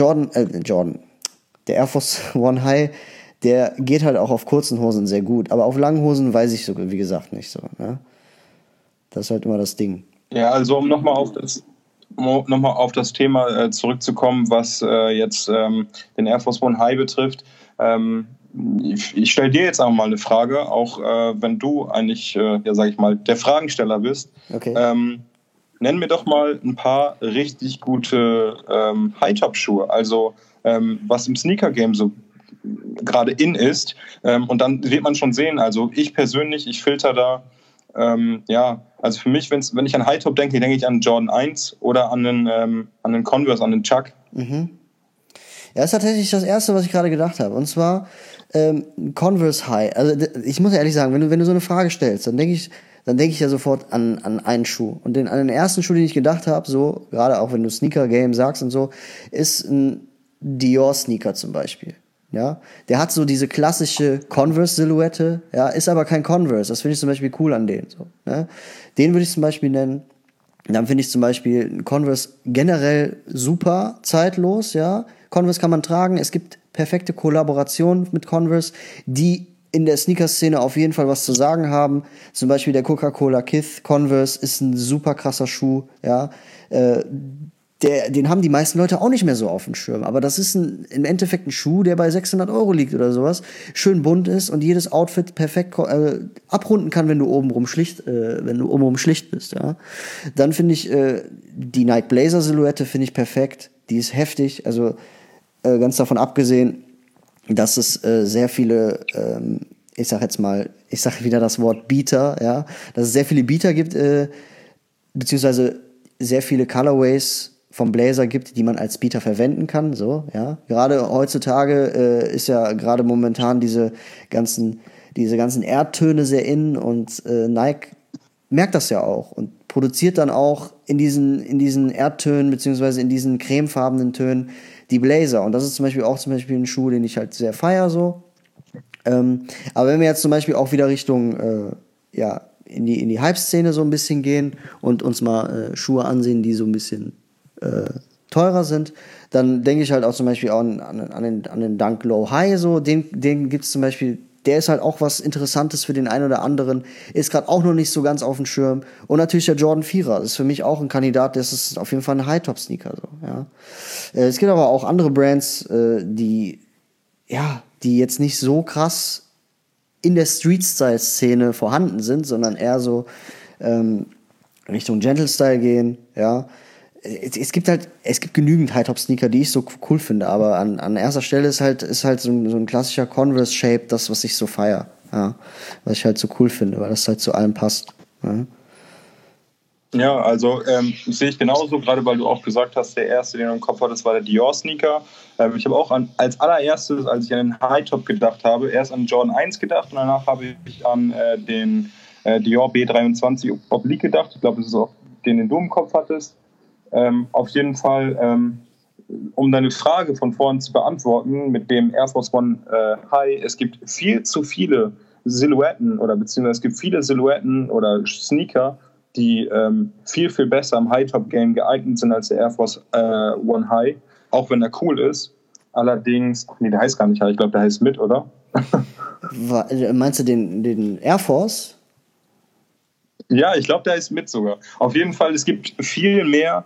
Air Force One High, der geht halt auch auf kurzen Hosen sehr gut. Aber auf langen Hosen weiß ich so, wie gesagt, nicht so. Ne? Das ist halt immer das Ding. Ja, also um nochmal auf das Thema zurückzukommen, was jetzt den Air Force One High betrifft. Ich stelle dir jetzt auch mal eine Frage, auch wenn du eigentlich, sag ich mal, der Fragensteller bist. Okay. Nenn mir doch mal ein paar richtig gute High-Top-Schuhe, also was im Sneaker-Game so gerade in ist. Und dann wird man schon sehen, also ich persönlich, ich filter da, also für mich, wenn ich an High-Top denke ich an Jordan 1 oder an den Converse, an den Chuck. Mhm. Ja, das ist tatsächlich das Erste, was ich gerade gedacht habe. Und zwar Converse High. Also ich muss ehrlich sagen, wenn du so eine Frage stellst, dann denke ich ja sofort an einen Schuh. Und an den ersten Schuh, den ich gedacht habe, so, gerade auch wenn du Sneaker-Game sagst und so, ist ein Dior-Sneaker zum Beispiel. Ja, der hat so diese klassische Converse-Silhouette, ja, ist aber kein Converse. Das finde ich zum Beispiel cool an denen. So, ne? Den würde ich zum Beispiel nennen. Dann finde ich zum Beispiel Converse generell super zeitlos, ja. Converse kann man tragen. Es gibt perfekte Kollaborationen mit Converse, die in der Sneaker-Szene auf jeden Fall was zu sagen haben. Zum Beispiel der Coca-Cola Kith Converse ist ein super krasser Schuh, ja. Den haben die meisten Leute auch nicht mehr so auf dem Schirm. Aber das ist im Endeffekt ein Schuh, der bei 600 Euro liegt oder sowas. Schön bunt ist und jedes Outfit perfekt abrunden kann, wenn du obenrum schlicht bist. Ja. Dann finde ich die Nike Blazer Silhouette finde ich perfekt. Die ist heftig. Also ganz davon abgesehen, dass es sehr viele, ich sag wieder das Wort Beater, ja, dass es sehr viele Beater gibt, beziehungsweise sehr viele Colorways vom Blazer gibt, die man als Beater verwenden kann, so, ja. Gerade heutzutage ist ja gerade momentan diese ganzen Erdtöne sehr in und Nike merkt das ja auch und produziert dann auch in diesen Erdtönen beziehungsweise in diesen cremefarbenen Tönen die Blazer. Und das ist zum Beispiel ein Schuh, den ich halt sehr feier, so. Aber wenn wir jetzt zum Beispiel auch wieder Richtung, in die Hype-Szene so ein bisschen gehen und uns mal Schuhe ansehen, die so ein bisschen teurer sind, dann denke ich halt auch zum Beispiel auch an den Dunk Low High, so, den gibt's zum Beispiel, der ist halt auch was Interessantes für den einen oder anderen, ist gerade auch noch nicht so ganz auf dem Schirm. Und natürlich der Jordan 4er, das ist für mich auch ein Kandidat, das ist auf jeden Fall ein High-Top-Sneaker, so, ja. Es gibt aber auch andere Brands, die jetzt nicht so krass in der Street-Style-Szene vorhanden sind, sondern eher so Richtung Gentle-Style gehen, ja. Es gibt genügend High-Top-Sneaker, die ich so cool finde, aber an erster Stelle ist halt so ein klassischer Converse-Shape das, was ich so feier, ja, was ich halt so cool finde, weil das halt zu allem passt. Ja, ja, also sehe ich genauso, gerade weil du auch gesagt hast, der erste, den du im Kopf hattest, war der Dior-Sneaker. Ich habe auch als allererstes, als ich an den High-Top gedacht habe, erst an Jordan 1 gedacht und danach habe ich an den Dior B23 Oblique gedacht. Ich glaube, das ist auch den du im Kopf hattest. Auf jeden Fall um deine Frage von vorn zu beantworten, mit dem Air Force One High, es gibt viel zu viele Silhouetten oder beziehungsweise es gibt viele Silhouetten oder Sneaker, die viel, viel besser im High-Top-Game geeignet sind als der Air Force One High, auch wenn er cool ist. Allerdings, der heißt gar nicht High, ich glaube, der heißt Mid, oder? Meinst du den Air Force? Ja, ich glaube, der ist Mid sogar. Auf jeden Fall, es gibt viel mehr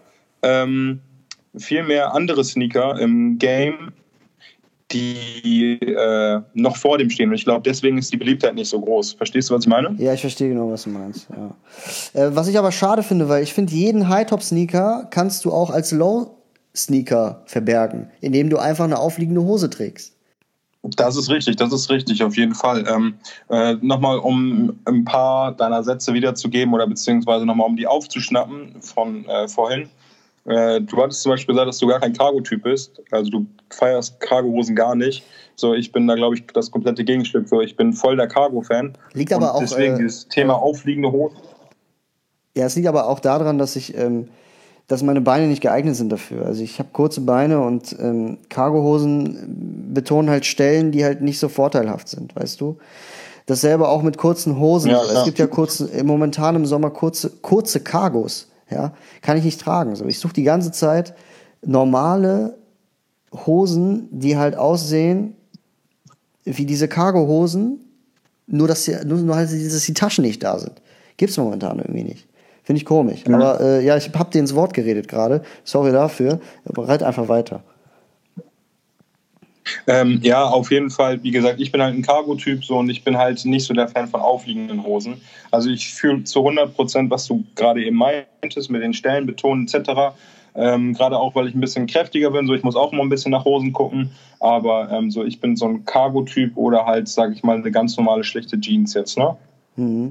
andere Sneaker im Game, die noch vor dem stehen. Und ich glaube, deswegen ist die Beliebtheit nicht so groß. Verstehst du, was ich meine? Ja, ich verstehe genau, was du meinst. Ja. Was ich aber schade finde, weil ich finde, jeden High-Top-Sneaker kannst du auch als Low-Sneaker verbergen, indem du einfach eine aufliegende Hose trägst. Das ist richtig, auf jeden Fall. Nochmal, um ein paar deiner Sätze wiederzugeben oder beziehungsweise nochmal, um die aufzuschnappen von vorhin. Du hattest zum Beispiel gesagt, dass du gar kein Cargo-Typ bist. Also du feierst Cargo-Hosen gar nicht. So, ich bin da, glaube ich, das komplette Gegenstück. So, ich bin voll der Cargo-Fan. Liegt aber auch deswegen dieses Thema aufliegende Hosen. Ja, es liegt aber auch daran, dass meine Beine nicht geeignet sind dafür. Also ich habe kurze Beine und Cargohosen betonen halt Stellen, die halt nicht so vorteilhaft sind, weißt du? Dasselbe auch mit kurzen Hosen. Ja, es gibt ja momentan im Sommer kurze Cargos. Ja, kann ich nicht tragen. So, ich suche die ganze Zeit normale Hosen, die halt aussehen wie diese Cargo-Hosen, nur dass die Taschen nicht da sind. Gibt's momentan irgendwie nicht. Finde ich komisch. Mhm. Aber ich hab dir ins Wort geredet gerade. Sorry dafür. Aber reit einfach weiter. Ja, auf jeden Fall. Wie gesagt, ich bin halt ein Cargo-Typ so und ich bin halt nicht so der Fan von aufliegenden Hosen. Also ich fühle zu 100%, was du gerade eben meintest, mit den Stellen betonen etc. Gerade auch, weil ich ein bisschen kräftiger bin, so ich muss auch immer ein bisschen nach Hosen gucken. Aber so ich bin so ein Cargo-Typ oder halt, sage ich mal, eine ganz normale schlichte Jeans jetzt, ne? Mhm.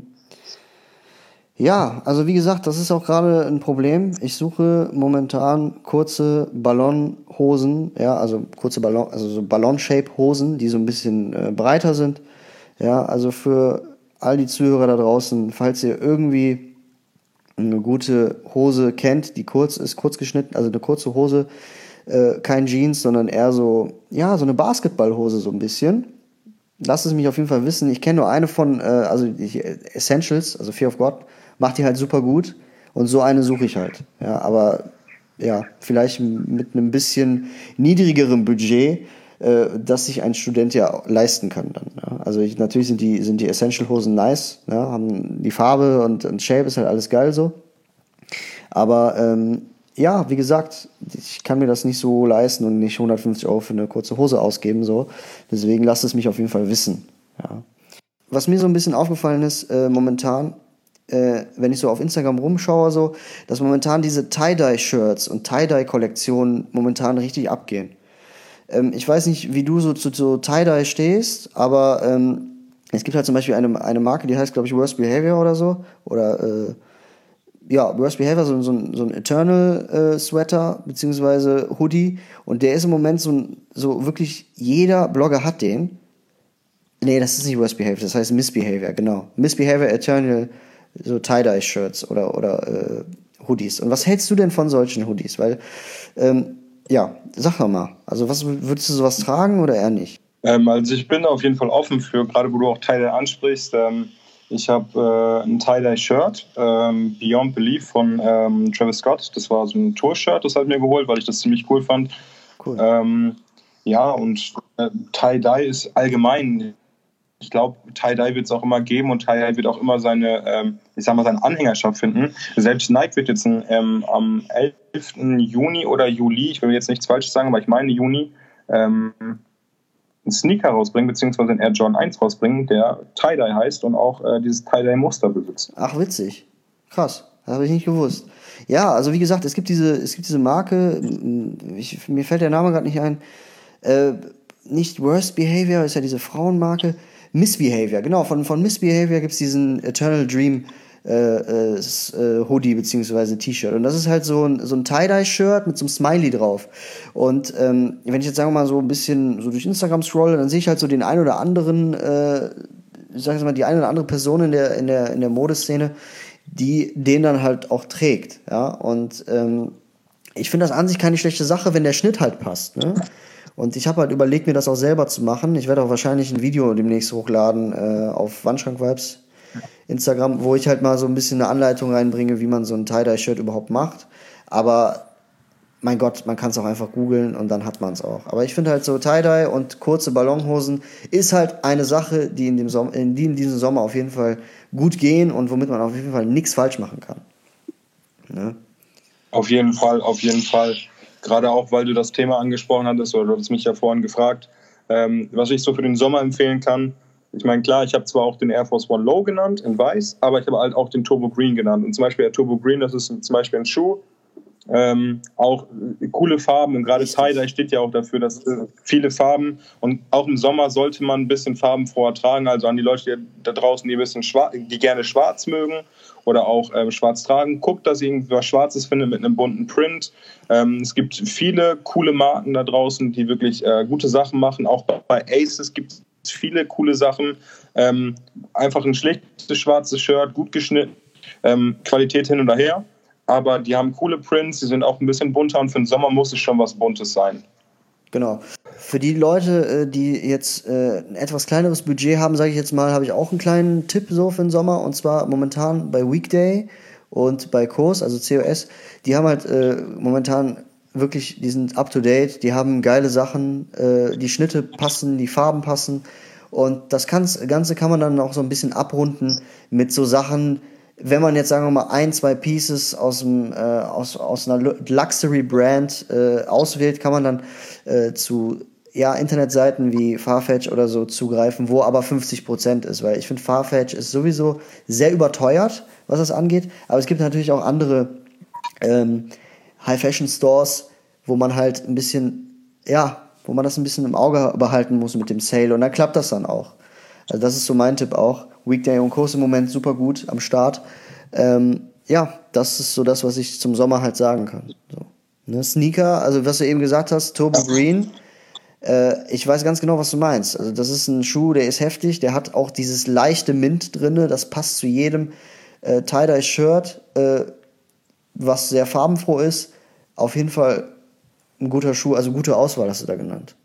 Ja, also wie gesagt, das ist auch gerade ein Problem. Ich suche momentan kurze Ballonhosen, ja, also so Ballon-Shape-Hosen, die so ein bisschen breiter sind. Ja, also für all die Zuhörer da draußen, falls ihr irgendwie eine gute Hose kennt, die kurz geschnitten, also eine kurze Hose, kein Jeans, sondern eher so eine Basketballhose so ein bisschen. Lasst es mich auf jeden Fall wissen. Ich kenne nur eine von, Essentials, also Fear of God, macht die halt super gut und so eine suche ich halt. Ja, aber ja, vielleicht mit einem bisschen niedrigerem Budget, das sich ein Student ja leisten kann dann. Ja. Also natürlich sind die Essential-Hosen nice, ja, haben die Farbe und Shape ist halt alles geil so. Aber ja, wie gesagt, ich kann mir das nicht so leisten und nicht 150 € für eine kurze Hose ausgeben so. Deswegen lasst es mich auf jeden Fall wissen. Ja. Was mir so ein bisschen aufgefallen ist momentan, wenn ich so auf Instagram rumschaue, so, dass momentan diese Tie-Dye-Shirts und Tie-Dye-Kollektionen momentan richtig abgehen. Ich weiß nicht, wie du so zu Tie-Dye stehst, aber es gibt halt zum Beispiel eine Marke, die heißt, glaube ich, Worst Behavior oder so. Oder, Worst Behavior, so ein Eternal Sweater, beziehungsweise Hoodie. Und der ist im Moment so wirklich, jeder Blogger hat den. Nee, das ist nicht Worst Behavior, das heißt Misbehavior, genau. Misbehavior Eternal, so Tie-Dye-Shirts oder Hoodies. Und was hältst du denn von solchen Hoodies? Weil, sag doch mal. Also würdest du sowas tragen oder eher nicht? Also ich bin auf jeden Fall offen für, gerade wo du auch Tie-Dye ansprichst. Ich habe ein Tie-Dye-Shirt, Beyond Belief von Travis Scott. Das war so ein Tour-Shirt, das habe ich mir geholt, weil ich das ziemlich cool fand. Cool. Und Tie-Dye ist allgemein, ich glaube, Tie-Dye wird es auch immer geben und Tie-Dye wird auch immer seine Anhängerschaft finden. Selbst Nike wird jetzt am 11. Juni oder Juli, ich will jetzt nichts Falsches sagen, aber ich meine Juni, einen Sneaker rausbringen, beziehungsweise einen Air Jordan 1 rausbringen, der Tie-Dye heißt und auch dieses Tie-Dye-Muster besitzt. Ach, witzig. Krass. Das habe ich nicht gewusst. Ja, also wie gesagt, es gibt diese Marke, mir fällt der Name gerade nicht ein, nicht Worst Behavior, ist ja diese Frauenmarke, Misbehavior, genau, von Misbehavior gibt es diesen Eternal Dream Hoodie beziehungsweise T-Shirt. Und das ist halt so ein Tie-Dye-Shirt mit so einem Smiley drauf. Und wenn ich jetzt sagen wir mal so ein bisschen so durch Instagram scrolle, dann sehe ich halt so den ein oder anderen, die eine oder andere Person in der Modeszene, die den dann halt auch trägt. Ja, und ich finde das an sich keine schlechte Sache, wenn der Schnitt halt passt, ne? Und ich habe halt überlegt, mir das auch selber zu machen. Ich werde auch wahrscheinlich ein Video demnächst hochladen auf Wandschrank-Vibes Instagram, wo ich halt mal so ein bisschen eine Anleitung reinbringe, wie man so ein Tie-Dye-Shirt überhaupt macht. Aber mein Gott, man kann es auch einfach googeln und dann hat man es auch. Aber ich finde halt so Tie-Dye und kurze Ballonhosen ist halt eine Sache, die in diesem Sommer auf jeden Fall gut gehen und womit man auf jeden Fall nichts falsch machen kann. Ne? Auf jeden Fall, auf jeden Fall. Gerade auch, weil du das Thema angesprochen hattest, oder du hast mich ja vorhin gefragt, was ich so für den Sommer empfehlen kann. Ich meine, klar, ich habe zwar auch den Air Force One Low genannt, in weiß, aber ich habe halt auch den Turbo Green genannt. Und zum Beispiel der Turbo Green, das ist zum Beispiel ein Schuh, auch coole Farben, und gerade Tie-Dye steht ja auch dafür, dass viele Farben, und auch im Sommer sollte man ein bisschen farbenfroher tragen, also an die Leute da draußen, die ein bisschen die gerne schwarz mögen oder auch schwarz tragen, guckt, dass ihr irgendwas Schwarzes findet mit einem bunten Print. Es gibt viele coole Marken da draußen, die wirklich gute Sachen machen, auch bei Aces gibt es viele coole Sachen, einfach ein schlichtes schwarzes Shirt, gut geschnitten, Qualität hin und her. Aber die haben coole Prints, die sind auch ein bisschen bunter, und für den Sommer muss es schon was Buntes sein. Genau. Für die Leute, die jetzt ein etwas kleineres Budget haben, sage ich jetzt mal, habe ich auch einen kleinen Tipp so für den Sommer. Und zwar momentan bei Weekday und bei COS, also COS, die haben halt momentan wirklich, die sind up to date, die haben geile Sachen, die Schnitte passen, die Farben passen. Und das Ganze kann man dann auch so ein bisschen abrunden mit so Sachen. Wenn man jetzt, sagen wir mal, 1-2 Pieces aus einer Luxury-Brand auswählt, kann man dann zu Internetseiten wie Farfetch oder so zugreifen, wo aber 50% ist, weil ich finde, Farfetch ist sowieso sehr überteuert, was das angeht, aber es gibt natürlich auch andere High-Fashion-Stores, wo man halt ein bisschen, wo man das ein bisschen im Auge behalten muss mit dem Sale, und dann klappt das dann auch. Also das ist so mein Tipp auch. Weekday und Kurs im Moment super gut am Start. Das ist so das, was ich zum Sommer halt sagen kann. So. Ne? Sneaker, also was du eben gesagt hast, Turbo Green, ich weiß ganz genau, was du meinst. Also das ist ein Schuh, der ist heftig, der hat auch dieses leichte Mint drinne, das passt zu jedem Tie-Dye-Shirt, was sehr farbenfroh ist. Auf jeden Fall ein guter Schuh, also gute Auswahl hast du da genannt.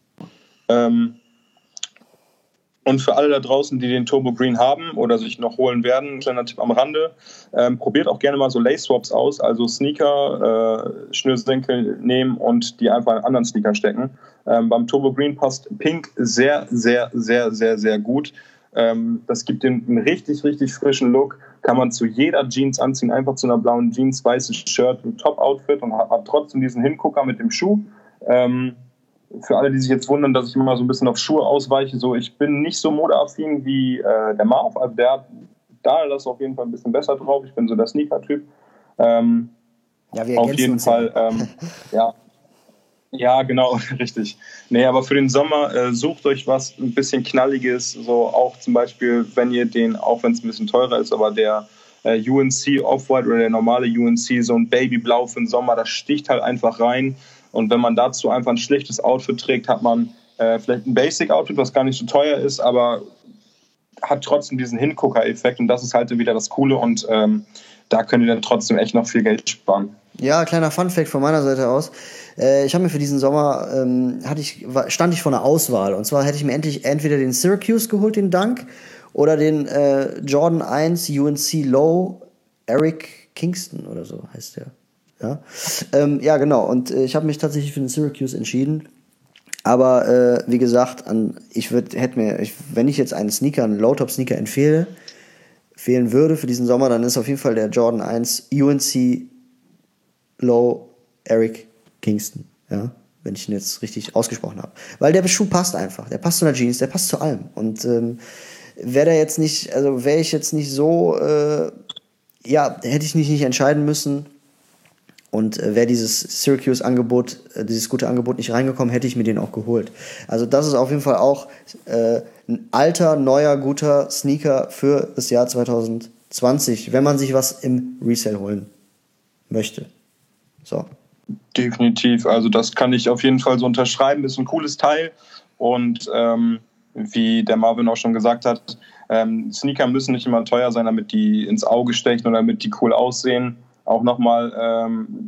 Und für alle da draußen, die den Turbo Green haben oder sich noch holen werden, ein kleiner Tipp am Rande, probiert auch gerne mal so Lace-Swaps aus, also Sneaker, Schnürsenkel nehmen und die einfach in einen anderen Sneaker stecken. Beim Turbo Green passt Pink sehr, sehr, sehr, sehr, sehr gut. Das gibt den einen richtig, richtig frischen Look. Kann man zu jeder Jeans anziehen, einfach zu einer blauen Jeans, weißes Shirt, ein Top-Outfit, und hat trotzdem diesen Hingucker mit dem Schuh. Für alle, die sich jetzt wundern, dass ich immer so ein bisschen auf Schuhe ausweiche, so, ich bin nicht so modeaffin wie der Marv, also der hat da das auf jeden Fall ein bisschen besser drauf. Ich bin so der Sneaker-Typ. Wir auf jeden Fall, ja, genau, richtig. Nee, aber für den Sommer sucht euch was ein bisschen Knalliges, so auch zum Beispiel, wenn ihr den, auch wenn es ein bisschen teurer ist, aber der UNC Off-White oder der normale UNC, so ein Babyblau für den Sommer, das sticht halt einfach rein. Und wenn man dazu einfach ein schlichtes Outfit trägt, hat man vielleicht ein Basic-Outfit, was gar nicht so teuer ist, aber hat trotzdem diesen Hingucker-Effekt, und das ist halt wieder das Coole, und da könnt ihr dann trotzdem echt noch viel Geld sparen. Ja, kleiner Fun-Fact von meiner Seite aus. Ich habe mir für diesen Sommer, stand ich vor einer Auswahl, und zwar hätte ich mir entweder den Syracuse geholt, den Dunk, oder den Jordan 1 UNC Low Eric Kingston oder so heißt der. Ja, genau. Und ich habe mich tatsächlich für den Syracuse entschieden. Aber wie gesagt, wenn ich jetzt einen Low-Top-Sneaker empfehlen würde für diesen Sommer, dann ist auf jeden Fall der Jordan 1 UNC Low Eric Kingston. Ja, wenn ich ihn jetzt richtig ausgesprochen habe. Weil der Schuh passt einfach. Der passt zu einer Jeans, der passt zu allem. Und wäre ich jetzt nicht so, hätte ich mich nicht entscheiden müssen. Und wäre dieses Syracuse-Angebot, dieses gute Angebot nicht reingekommen, hätte ich mir den auch geholt. Also das ist auf jeden Fall auch ein alter, neuer, guter Sneaker für das Jahr 2020, wenn man sich was im Resale holen möchte. So. Definitiv, also das kann ich auf jeden Fall so unterschreiben, ist ein cooles Teil, und wie der Marvin auch schon gesagt hat, Sneaker müssen nicht immer teuer sein, damit die ins Auge stechen oder damit die cool aussehen. Auch nochmal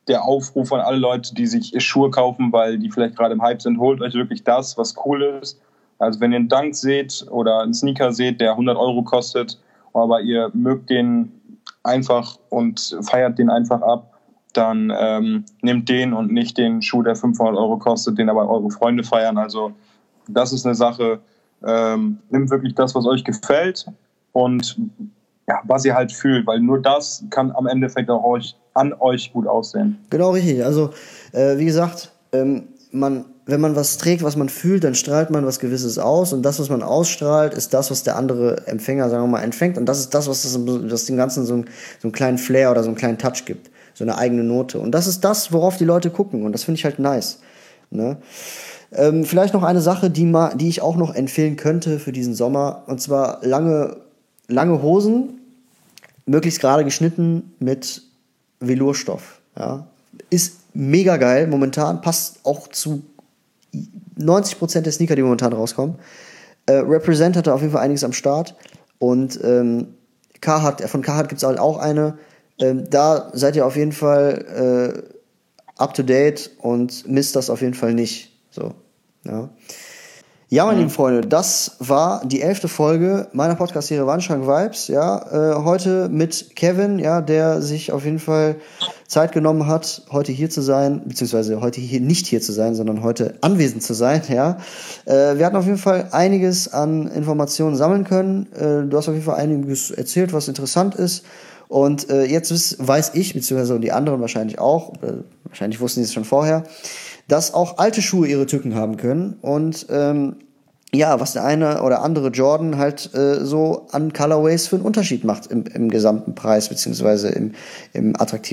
der Aufruf an alle Leute, die sich Schuhe kaufen, weil die vielleicht gerade im Hype sind, holt euch wirklich das, was cool ist. Also wenn ihr einen Dunk seht oder einen Sneaker seht, der 100 Euro kostet, aber ihr mögt den einfach und feiert den einfach ab, dann nehmt den und nicht den Schuh, der 500 Euro kostet, den aber eure Freunde feiern. Also das ist eine Sache, nehmt wirklich das, was euch gefällt und ja, was ihr halt fühlt, weil nur das kann am Endeffekt auch an euch gut aussehen. Genau, richtig. Also wie gesagt, wenn man was trägt, was man fühlt, dann strahlt man was Gewisses aus und das, was man ausstrahlt, ist das, was der andere Empfänger, sagen wir mal, empfängt und das ist das, was dem Ganzen so einen kleinen Flair oder so einen kleinen Touch gibt, so eine eigene Note und das ist das, worauf die Leute gucken und das finde ich halt nice. Ne? Vielleicht noch eine Sache, die ich auch noch empfehlen könnte für diesen Sommer und zwar lange Hosen, möglichst gerade geschnitten mit Velourstoff. Ja? Ist mega geil momentan, passt auch zu 90% der Sneaker, die momentan rauskommen. Represent hatte auf jeden Fall einiges am Start. Und von Carhartt gibt es halt auch eine. Da seid ihr auf jeden Fall up to date und misst das auf jeden Fall nicht. So, ja. Ja, meine lieben Freunde, das war die 11. Folge meiner Podcast-Serie Wandschrank Vibes. Ja, heute mit Kevin, ja, der sich auf jeden Fall Zeit genommen hat, heute hier zu sein, beziehungsweise heute hier nicht hier zu sein, sondern heute anwesend zu sein. Ja, wir hatten auf jeden Fall einiges an Informationen sammeln können. Du hast auf jeden Fall einiges erzählt, was interessant ist. Und jetzt weiß ich, beziehungsweise die anderen wahrscheinlich auch, wahrscheinlich wussten sie es schon vorher, dass auch alte Schuhe ihre Tücken haben können und ja, was der eine oder andere Jordan halt so an Colorways für einen Unterschied macht im gesamten Preis beziehungsweise im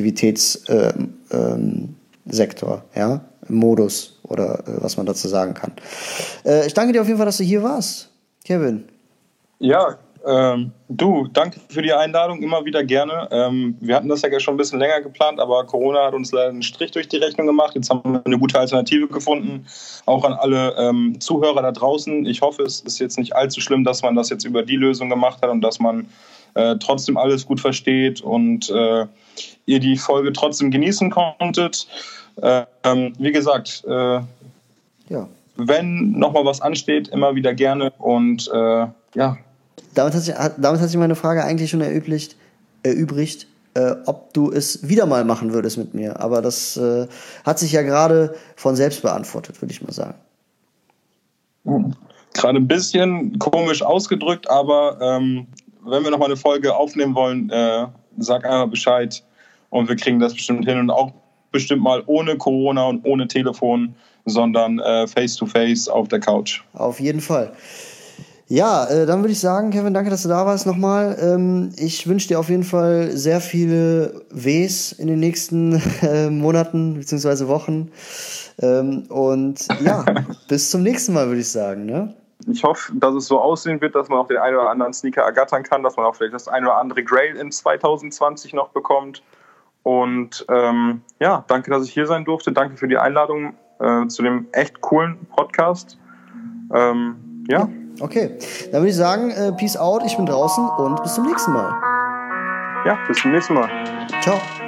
Attraktivitätssektor, ja, im Modus oder was man dazu sagen kann. Ich danke dir auf jeden Fall, dass du hier warst, Kevin. Ja, du, danke für die Einladung, immer wieder gerne. Wir hatten das ja schon ein bisschen länger geplant, aber Corona hat uns leider einen Strich durch die Rechnung gemacht. Jetzt haben wir eine gute Alternative gefunden, auch an alle Zuhörer da draußen. Ich hoffe, es ist jetzt nicht allzu schlimm, dass man das jetzt über die Lösung gemacht hat und dass man trotzdem alles gut versteht und ihr die Folge trotzdem genießen konntet. Wie gesagt, ja. Wenn nochmal was ansteht, immer wieder gerne und ja. Damit hat sich meine Frage eigentlich schon erübrigt, ob du es wieder mal machen würdest mit mir. Aber das hat sich ja gerade von selbst beantwortet, würde ich mal sagen. Gerade ein bisschen komisch ausgedrückt, aber wenn wir nochmal eine Folge aufnehmen wollen, sag einfach Bescheid und wir kriegen das bestimmt hin und auch bestimmt mal ohne Corona und ohne Telefon, sondern face-to-face auf der Couch. Auf jeden Fall. Ja, dann würde ich sagen, Kevin, danke, dass du da warst nochmal. Ich wünsche dir auf jeden Fall sehr viele Ws in den nächsten Monaten bzw. Wochen. Und ja, bis zum nächsten Mal, würde ich sagen. Ne? Ich hoffe, dass es so aussehen wird, dass man auch den einen oder anderen Sneaker ergattern kann, dass man auch vielleicht das eine oder andere Grail in 2020 noch bekommt. Und ja, danke, dass ich hier sein durfte. Danke für die Einladung zu dem echt coolen Podcast. Ja. Okay, dann würde ich sagen, Peace out, ich bin draußen und bis zum nächsten Mal. Ja, bis zum nächsten Mal. Ciao.